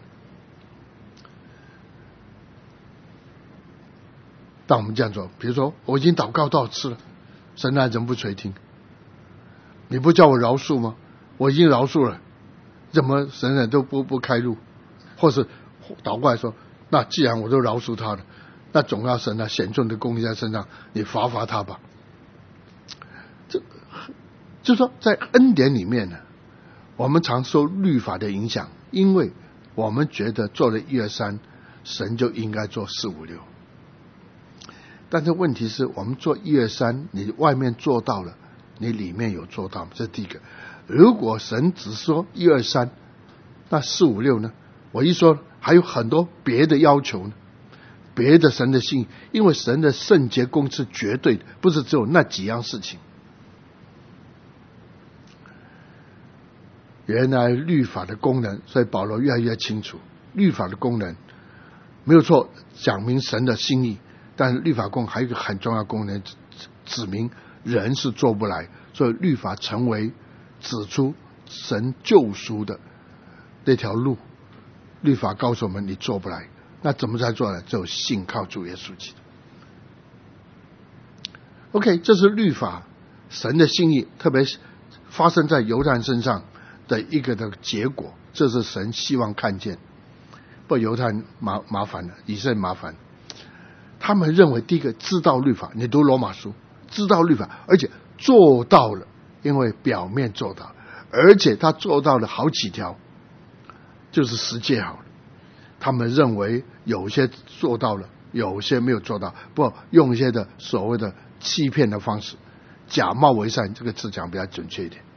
Speaker 1: 当我们这样做，比如说我已经祷告多少次了，神还怎么不垂听？你不叫我饶恕吗？我已经饶恕了，怎么神都不开路？或是倒过来说，那既然我都饶恕他了，那总要神显重的公义在身上，你罚他吧。这就是说，在恩典里面呢，我们常受律法的影响，因为我们觉得做了1、2、3，神就应该做4、5、6。但是问题是我们做1、2、3，你外面做到了，你里面有做到吗？这是第一个。如果神只说1、2、3，那4、5、6呢？我一说还有很多别的要求呢，别的神的信，因为神的圣洁公是绝对的，不是只有那几样事情。原来律法的功能，所以保罗越来越清楚，律法的功能没有错，讲明神的心意，但是律法功能还有一个很重要的功能，指明人是做不来，所以律法成为指出神救赎的那条路。律法告诉我们你做不来，那怎么才做呢？只有信靠主耶稣基督。OK， 这是律法神的心意，特别发生在犹太人身上的一个的结果，这是神希望看见。不，犹太人麻烦了，以色列麻烦。他们认为第一个知道律法，你读罗马书知道律法，而且做到了，因为表面做到，而且他做到了好几条，就是10诫好了。他们认为有些做到了，有些没有做到，不用一些的所谓的欺骗的方式，假冒为善，这个字讲比较准确一点。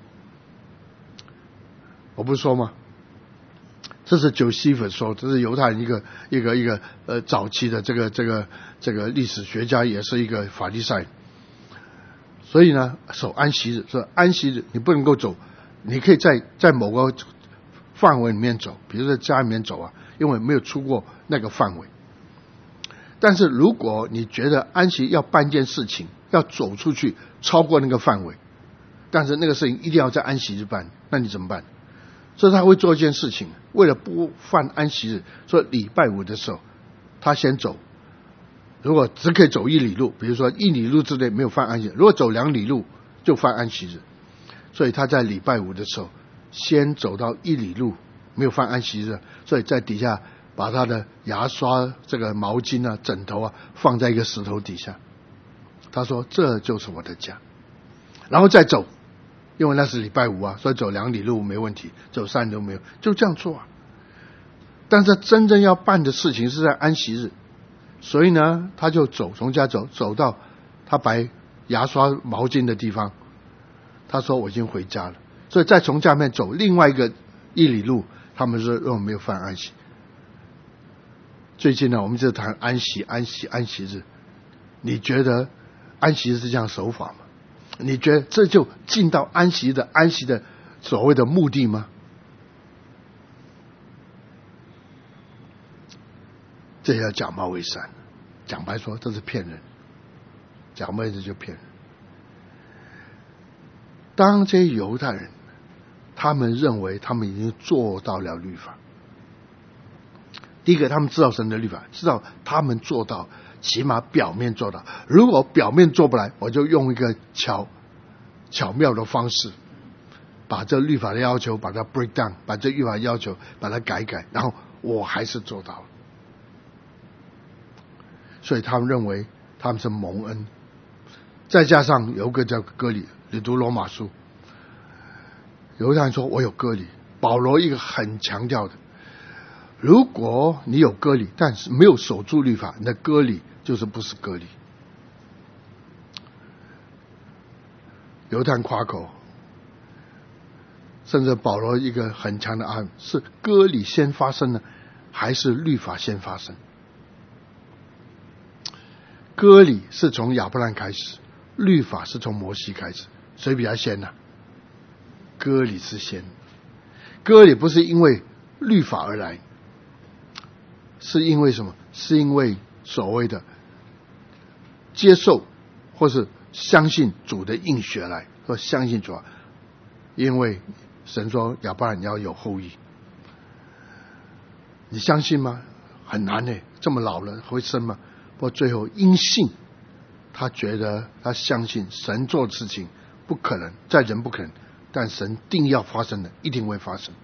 Speaker 1: 我不是说吗？这是Josephus说，这是犹太人一个早期的这个历史学家，也是一个法利赛。所以呢，守安息日，说安息日你不能够走，你可以在某个范围里面走，比如在家里面走啊，因为没有出过那个范围。但是如果你觉得安息要办件事情，要走出去超过那个范围，但是那个事情一定要在安息日办，那你怎么办？所以他会做一件事情，为了不犯安息日，所以礼拜5的时候他先走，如果只可以走1里路，比如说1里路之内没有犯安息日，如果走2里路就犯安息日，所以他在礼拜5的时候先走到1里路，没有犯安息日，所以在底下把他的牙刷、这个毛巾啊、枕头啊放在一个石头底下，他说这就是我的家，然后再走，因为那是礼拜5啊，所以走2里路没问题，走3里路没有，就这样做啊。但是真正要办的事情是在安息日，所以呢他就从家走到他摆牙刷毛巾的地方，他说我已经回家了，所以再从家里面走另外一个1里路，他们说没有犯安息。最近呢我们就谈安息日，你觉得安息日是这样守法吗？你觉得这就进到安息的所谓的目的吗？这要假冒为善，讲白说这是骗人，假冒为善就骗人。当这些犹太人他们认为他们已经做到了律法，第一个他们知道神的律法，知道他们做到，起码表面做到，如果表面做不来，我就用一个巧妙的方式把这律法的要求把它 break down， 把这律法的要求把它改，然后我还是做到了。所以他们认为他们是蒙恩。再加上有个叫割礼，你读罗马书，犹太人说我有割礼，保罗一个很强调的，如果你有割礼但是没有守住律法，你的割礼就是不是割礼。犹太人夸口，甚至保罗一个很强的案，是割礼先发生呢，还是律法先发生？割礼是从亚伯兰开始， 律法是从摩西开始，谁比较先呢？割礼是先。割礼不是因为律法而来，是因为什么？是因为所谓的接受或是相信主的应许而来，或相信主，因为神说亚伯拉罕要有后裔。你相信吗？很难耶，这么老了会生吗？不过最后因信，他觉得他相信神做的事情不可能，在人不可能，但神定要发生的一定会发生。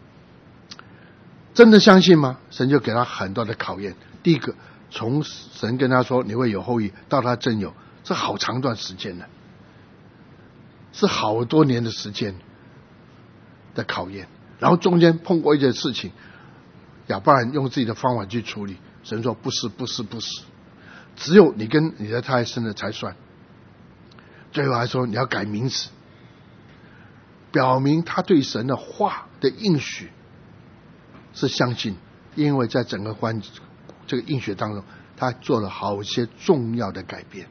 Speaker 1: 真的相信吗？神就给他很多的考验。第一个，从神跟他说你会有后裔到他真有，这好长段时间呢，是好多年的时间的考验。然后中间碰过一件事情，亚伯拉罕用自己的方法去处理，神说不是，只有你跟你的太太生的才算。最后还说你要改名字，表明他对神的话的应许是相信，因为在整个这个应许当中，他做了好些重要的改变。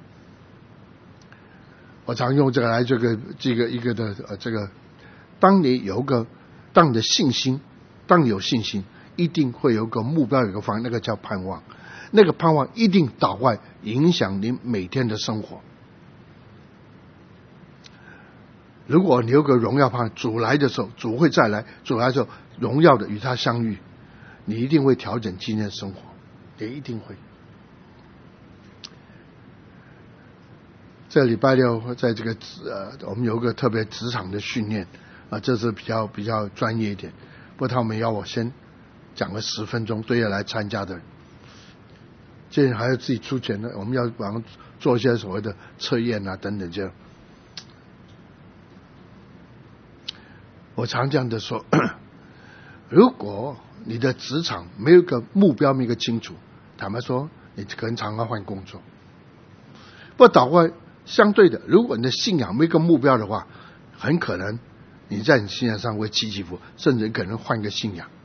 Speaker 1: 我常用这个来一个的这个，当你的信心，当你有信心，一定会有个目标，有个方向，那个叫盼望。那个盼望一定导外影响你每天的生活。如果你有个荣耀盼望，主来的时候，主会再来，主来的时候荣耀的与他相遇，你一定会调整今天的生活，也一定会。这礼拜六在这个我们有个特别职场的训练这是比较专业一点，不过他们要我先讲个10分钟，对要来参加的人，这还要自己出钱的，我们要帮他做一些所谓的测验等等这样。我常这样的说，如果你的职场没有一个目标，没有一个清楚，坦白说，你可能常常换工作。不倒过来，相对的，如果你的信仰没有一个目标的话，很可能你在你信仰上会起起伏，甚至可能换个信仰。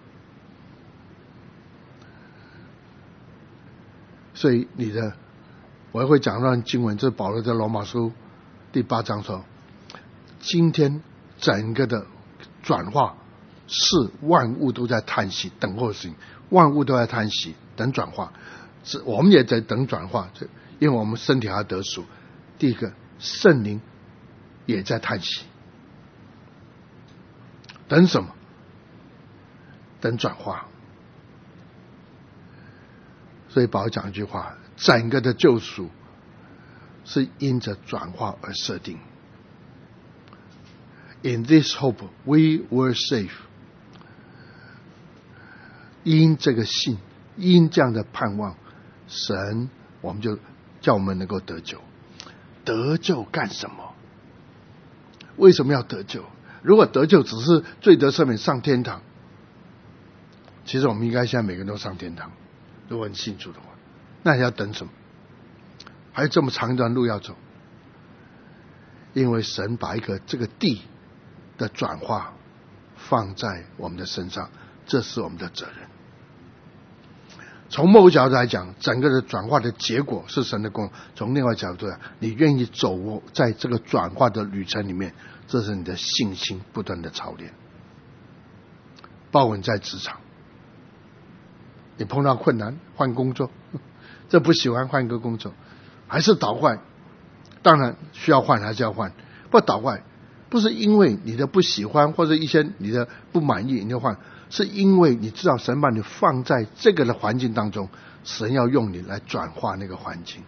Speaker 1: 所以我会讲到经文，这是保罗在罗马书第8章说，今天整个的转化是万物都在叹息等候的事情，万物都在叹息等转化，我们也在等转化，因为我们身体还要得赎。第一个，圣灵也在叹息，等什么？等转化。所以保罗讲一句话，整个的救赎是因着转化而设定。In this hope we were safe。 因这个信，因这样的盼望，神我们就叫我们能够得救。得救干什么？为什么要得救？如果得救只是罪得赦免上天堂，其实我们应该现在每个人都上天堂，如果你信主的话，那你要等什么？还有这么长一段路要走。因为神把这个地的转化放在我们的身上，这是我们的责任。从某个角度来讲，整个的转化的结果是神的功。从另外角度来，你愿意走在这个转化的旅程里面，这是你的信心不断的操练。包括你在职场，你碰到困难换工作，这不喜欢换一个工作，还是倒换，当然需要换还是要换，不倒换不是因为你的不喜欢或者一些你的不满意你就换，是因为你知道神把你放在这个的环境当中，神要用你来转化那个环境。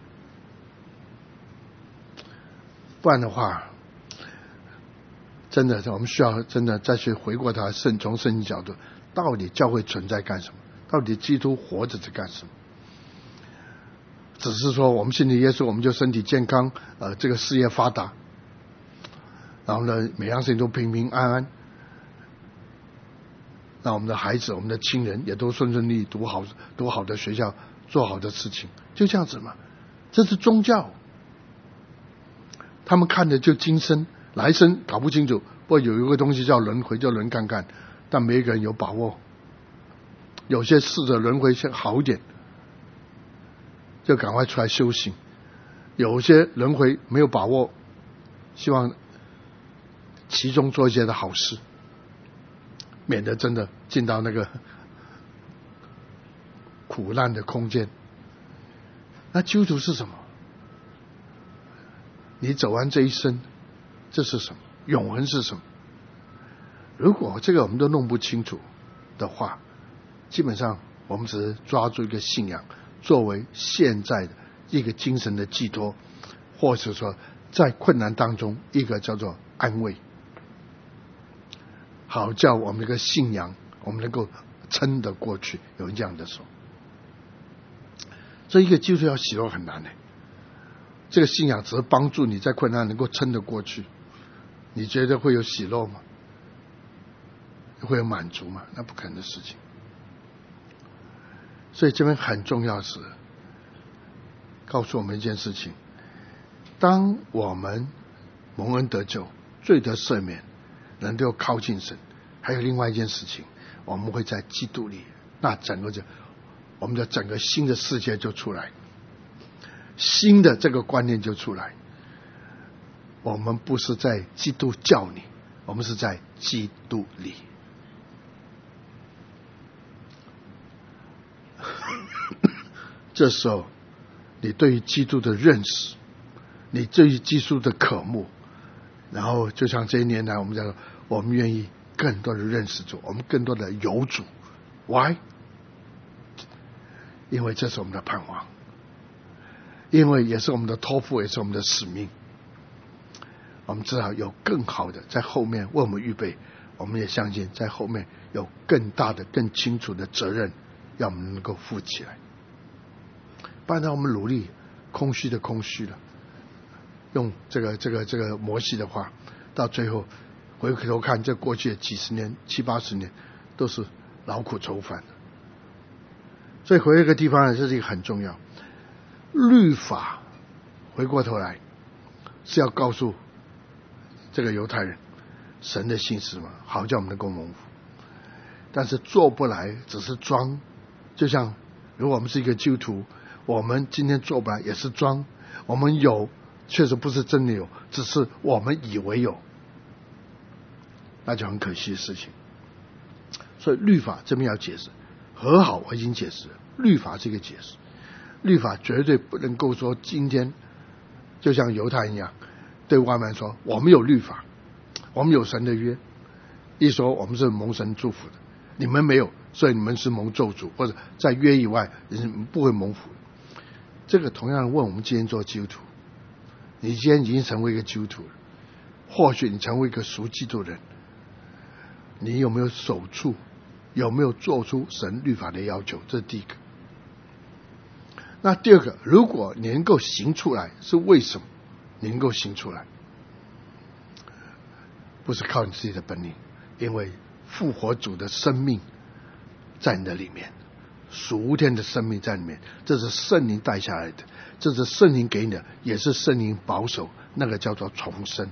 Speaker 1: 不然的话，真的我们需要真的再去回过头，从圣经角度，到底教会存在干什么？到底基督活着是干什么？只是说我们信了耶稣，我们就身体健康，这个事业发达，然后呢，每样事情都平平安安，让我们的孩子、我们的亲人也都顺顺利利读好的学校，做好的事情，就这样子嘛。这是宗教，他们看的就今生，来生搞不清楚。不过有一个东西叫轮回，就轮看看，但没一个人有把握。有些试着轮回先好一点，就赶快出来修行。 有些轮回没有把握，希望其中做一些的好事，免得真的进到那个苦难的空间。那基督徒是什么？你走完这一生，这是什么？永恒是什么？如果这个我们都弄不清楚的话，基本上我们只是抓住一个信仰作为现在的一个精神的寄托，或者说在困难当中一个叫做安慰，好叫我们这个信仰我们能够撑得过去。有人这样的说，这一个基督徒要喜乐很难的，这个信仰只是帮助你在困难能够撑得过去，你觉得会有喜乐吗？会有满足吗？那不可能的事情。所以这边很重要是告诉我们一件事情，当我们蒙恩得救，罪得赦免，人都要靠近神，还有另外一件事情，我们会在基督里，那整个我们的整个新的世界就出来，新的这个观念就出来。我们不是在基督教里，我们是在基督里。这时候你对于基督的认识，你对于基督的渴慕，然后就像这一年来我们讲，我们愿意更多的认识主，我们更多的有主。 Why？ 因为这是我们的盼望，因为也是我们的托付，也是我们的使命。我们知道有更好的在后面为我们预备，我们也相信在后面有更大的更清楚的责任要我们能够负起来。不然我们努力空虚的空虚了，用这个摩西的话，到最后回头看这过去的几十年70、80年都是劳苦愁烦的。所以回一个地方呢，这是一个很重要，律法回过头来是要告诉这个犹太人神的信是什么，好叫我们能够蒙福。但是做不来只是装，就像如果我们是一个基督徒，我们今天做不来也是装，我们有确实不是真的有，只是我们以为有，那就很可惜的事情。所以律法这边要解释，和好我已经解释了，律法这个解释，律法绝对不能够说今天就像犹太人一样对外面说我们有律法，我们有神的约，一说我们是蒙神祝福的，你们没有，所以你们是蒙咒诅，或者在约以外人不会蒙福。这个同样问我们今天做基督徒，你今天已经成为一个基督徒了，或许你成为一个属基督的人，你有没有守住，有没有做出神律法的要求，这是第一个。那第二个，如果你能够行出来，是为什么你能够行出来？不是靠你自己的本领，因为复活主的生命在你的里面，属无天的生命在里面，这是圣灵带下来的，这是圣灵给你的，也是圣灵保守，那个叫做重生。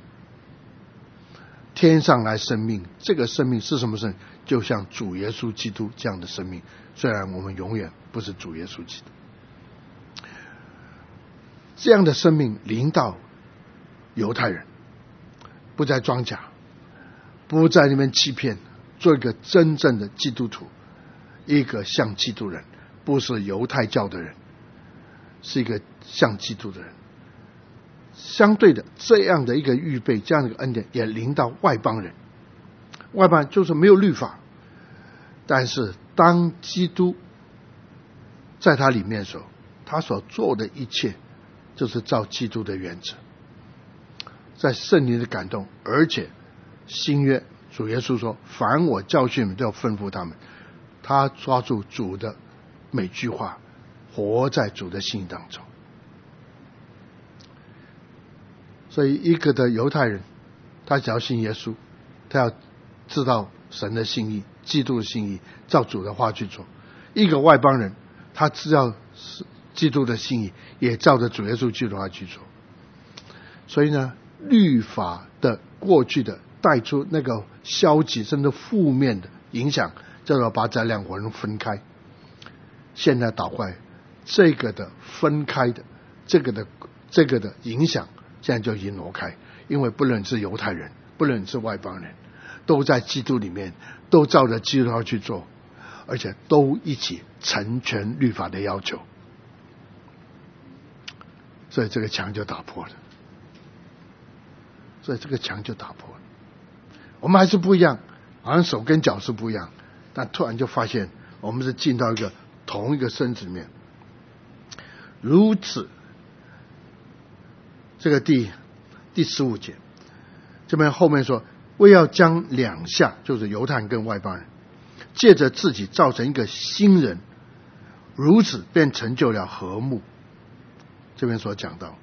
Speaker 1: 天上来生命，这个生命是什么生命？就像主耶稣基督这样的生命，虽然我们永远不是主耶稣基督。这样的生命临到犹太人，不再装假，不在那边欺骗，做一个真正的基督徒，一个像基督人，不是犹太教的人，是一个像基督的人。相对的，这样的一个预备，这样的一个恩典也临到外邦人。外邦人就是没有律法，但是当基督在他里面的时候，他所做的一切就是照基督的原则，在圣灵的感动，而且新约主耶稣说凡我教训你们都要吩咐他们，他抓住主的每句话，活在主的心当中。所以一个的犹太人，他只要信耶稣，他要知道神的心意，基督的心意，照主的话去做。一个外邦人，他知道基督的心意，也照着主耶稣基督的话去做。所以呢，律法的过去的带出那个消极甚至负面的影响，叫做把这两伙人分开。现在倒过来，这个的分开的，这个的这个的影响现在就已经挪开，因为不论是犹太人，不论是外邦人，都在基督里面，都照着基督去做，而且都一起成全律法的要求，所以这个墙就打破了。所以这个墙就打破了。我们还是不一样，好像手跟脚是不一样，但突然就发现我们是进到一个同一个身子里面。如此，这个第15节这边后面说，为要将两下，就是犹太人跟外邦人，借着自己造成一个新人，如此便成就了和睦。这边所讲到，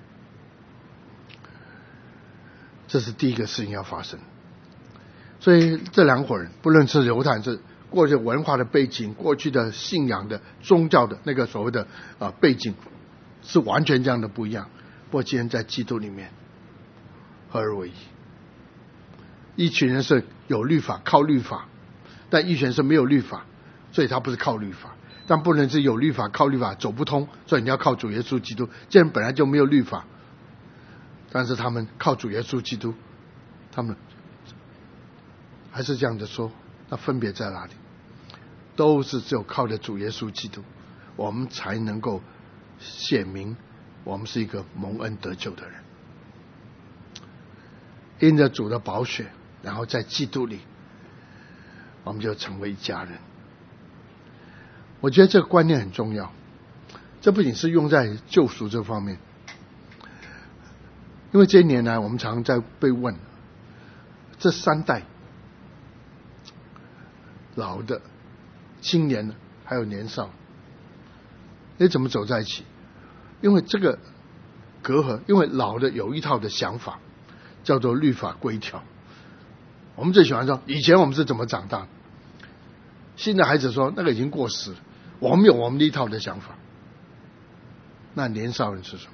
Speaker 1: 这是第一个事情要发生。所以这两伙人，不论是犹太人，是过去文化的背景，过去的信仰的宗教的那个所谓的背景，是完全这样的不一样。不过今天在基督里面合而为一。一群人是有律法，靠律法，但一群人是没有律法，所以他不是靠律法。但不能是有律法靠律法走不通，所以你要靠主耶稣基督。这人本来就没有律法，但是他们靠主耶稣基督，他们还是这样子说，那分别在哪里？都是只有靠着主耶稣基督，我们才能够显明我们是一个蒙恩得救的人。因着主的宝血，然后在基督里，我们就成为一家人。我觉得这个观念很重要，这不仅是用在救赎这方面，因为这些年来我们常常在被问，这三代，老的、青年的还有年少，你怎么走在一起？因为这个隔阂，因为老的有一套的想法，叫做律法规条。我们最喜欢说以前我们是怎么长大，新的孩子说那个已经过时了，我们有我们的一套的想法。那年少人是什么？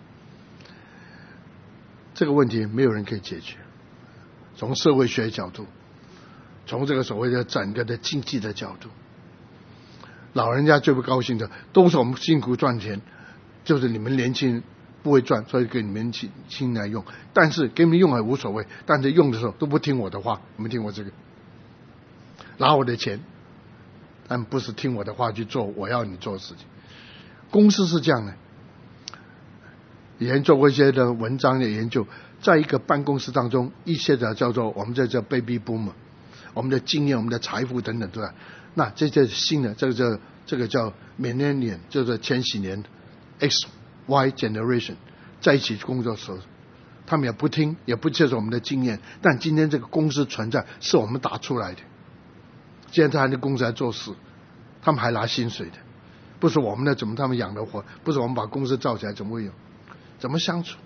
Speaker 1: 这个问题没有人可以解决。从社会学角度，从这个所谓的整个的经济的角度，老人家最不高兴的都是我们辛苦赚钱，就是你们年轻人不会赚，所以给你们年轻人来用，但是给你们用还无所谓，但是用的时候都不听我的话。你们听我这个，拿我的钱，但不是听我的话去做我要你做的事情。公司是这样的，以前做过一些的文章的研究，在一个办公室当中，一些的叫做我们这叫 baby boomer， 我们的经验、我们的财富等等，对吧？那这些新的这个叫 millennium， 就是千禧年 XY generation 在一起工作的时候，他们也不听，也不接受我们的经验，但今天这个公司存在是我们打出来的，今天他还在公司来做事，他们还拿薪水的，不是我们的，怎么他们养得活？不是我们把公司造起来，怎么会有？怎么相处？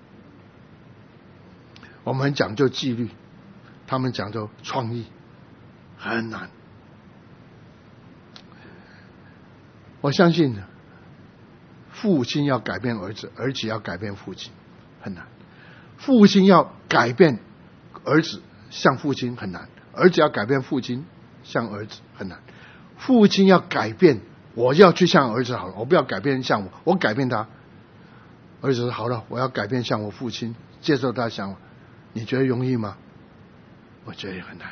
Speaker 1: 我们很讲究纪律，他们讲究创意，很难。我相信父亲要改变儿子，儿子要改变父亲，很难。父亲要改变儿子像父亲很难，儿子要改变父亲像儿子很难。父亲要改变，我要去像儿子好了，我不要改变像我改变他。儿子说好了，我要改变像我父亲，接受他想法，你觉得容易吗？我觉得也很难。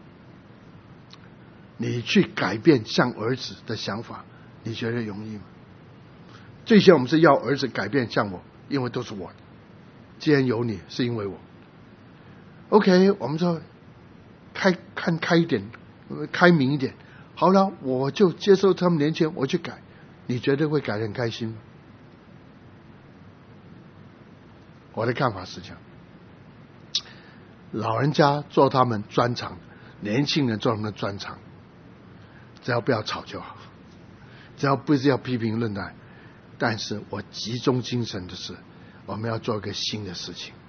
Speaker 1: 你去改变像儿子的想法，你觉得容易吗？最先我们是要儿子改变像我，因为都是我的，既然有你是因为我。 OK， 我们说看开一点，开明一点，好了，我就接受他们年轻人，我去改，你绝对会改得很开心吗？我的看法是这样，老人家做他们专长，年轻人做他们的专长，只要不要吵就好，只要不是要批评论断，但是我集中精神的是，我们要做一个新的事情。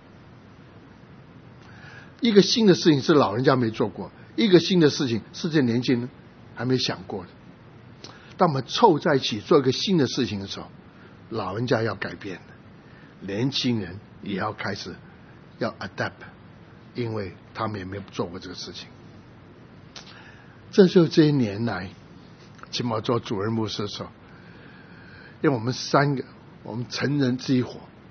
Speaker 1: 一个新的事情是老人家没做过，一个新的事情是这年轻人还没想过的。当我们凑在一起做一个新的事情的时候，老人家要改变，年轻人也要开始要 adapt， 因为他们也没有做过这个事情。这就是这些年来起码做主任牧师的时候，因为我们三个，我们成人之一伙，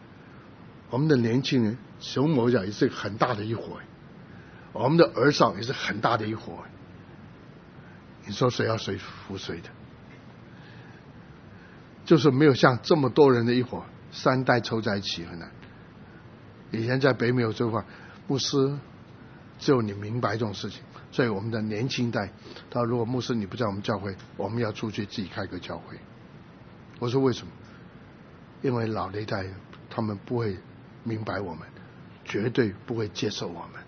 Speaker 1: 我们的年轻人从某角也是很大的一伙，我们的儿少也是很大的一伙。你说谁要谁服谁的？就是没有像这么多人的一伙，3代凑在一起很难。以前在北美有这话，牧师只有你明白这种事情，所以我们的年轻代，他说如果牧师你不在我们教会，我们要出去自己开个教会。我说为什么？因为老的一代他们不会明白我们，绝对不会接受我们。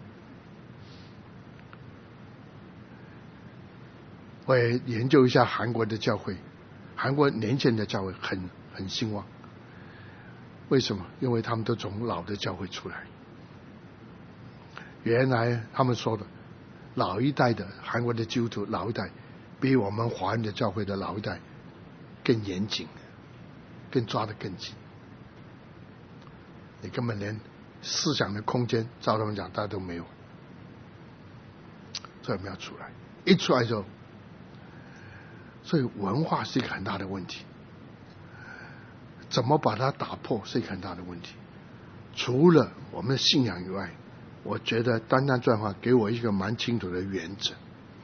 Speaker 1: 我也研究一下韩国的教会，韩国年轻的教会很兴旺。为什么？因为他们都从老的教会出来。原来他们说的，老一代的韩国的基督徒老一代，比我们华人的教会的老一代更严谨，更抓得更紧。你根本连思想的空间，照他们讲，大家都没有。所以我们要出来，一出来就，所以文化是一个很大的问题。怎么把它打破是一个很大的问题。除了我们的信仰以外，我觉得单单这段话给我一个蛮清楚的原则：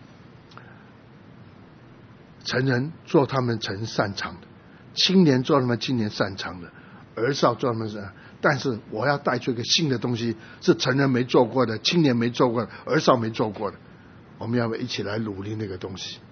Speaker 1: 成人做他们曾擅长的，青年做他们今年擅长的，儿少做他们擅长。但是我要带出一个新的东西，是成人没做过的，青年没做过的，儿少没做过的。我们要一起来努力那个东西，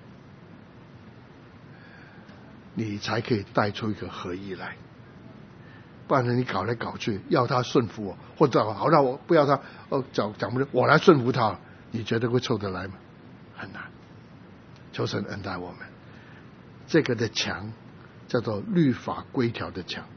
Speaker 1: 你才可以带出一个合一来。不然你搞来搞去，要他顺服我，或者好让我不要他，讲不对，我来顺服他，你觉得会凑得来吗？很难。求神恩待我们。这个的墙叫做律法规条的墙。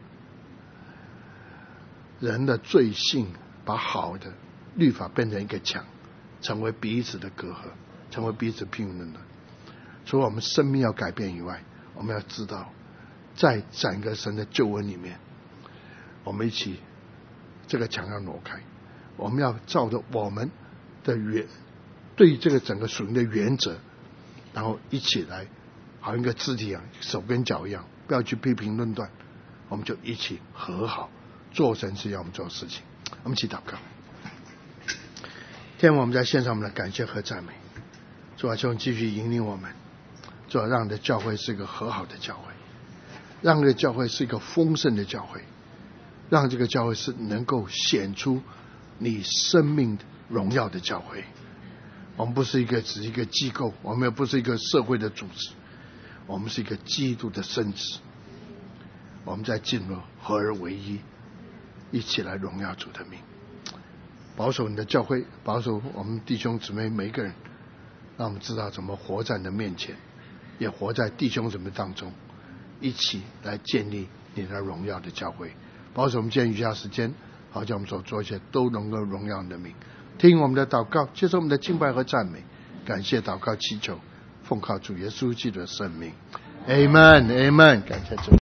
Speaker 1: 人的罪性把好的律法变成一个墙，成为彼此的隔阂，成为彼此评论的。除了我们生命要改变以外，我们要知道，在整个神的救恩里面，我们一起这个墙要挪开，我们要照着我们的对这个整个属灵的原则，然后一起来，好像一个肢体一样，手跟脚一样，不要去批评论断，我们就一起和好，做神是要我们做的事情。我们一起祷告。天父，我们在献上我们的感谢和赞美。主啊，求你继续引领我们，主啊，让你的教会是一个和好的教会，让这个教会是一个丰盛的教会，让这个教会是能够显出你生命荣耀的教会。我们不是只是一个机构，我们也不是一个社会的组织，我们是一个基督的身子。我们在进入合而为一，一起来荣耀主的名。保守你的教会，保守我们弟兄姊妹每一个人，让我们知道怎么活在你的面前，也活在弟兄姊妹当中，一起来建立你的荣耀的教会。保守我们今天余下时间，好叫我们所做一切都能够荣耀你的名。听我们的祷告，接受我们的敬拜和赞美，感谢祷告祈求，奉靠主耶稣基督的圣名 ，Amen，Amen， 感谢主。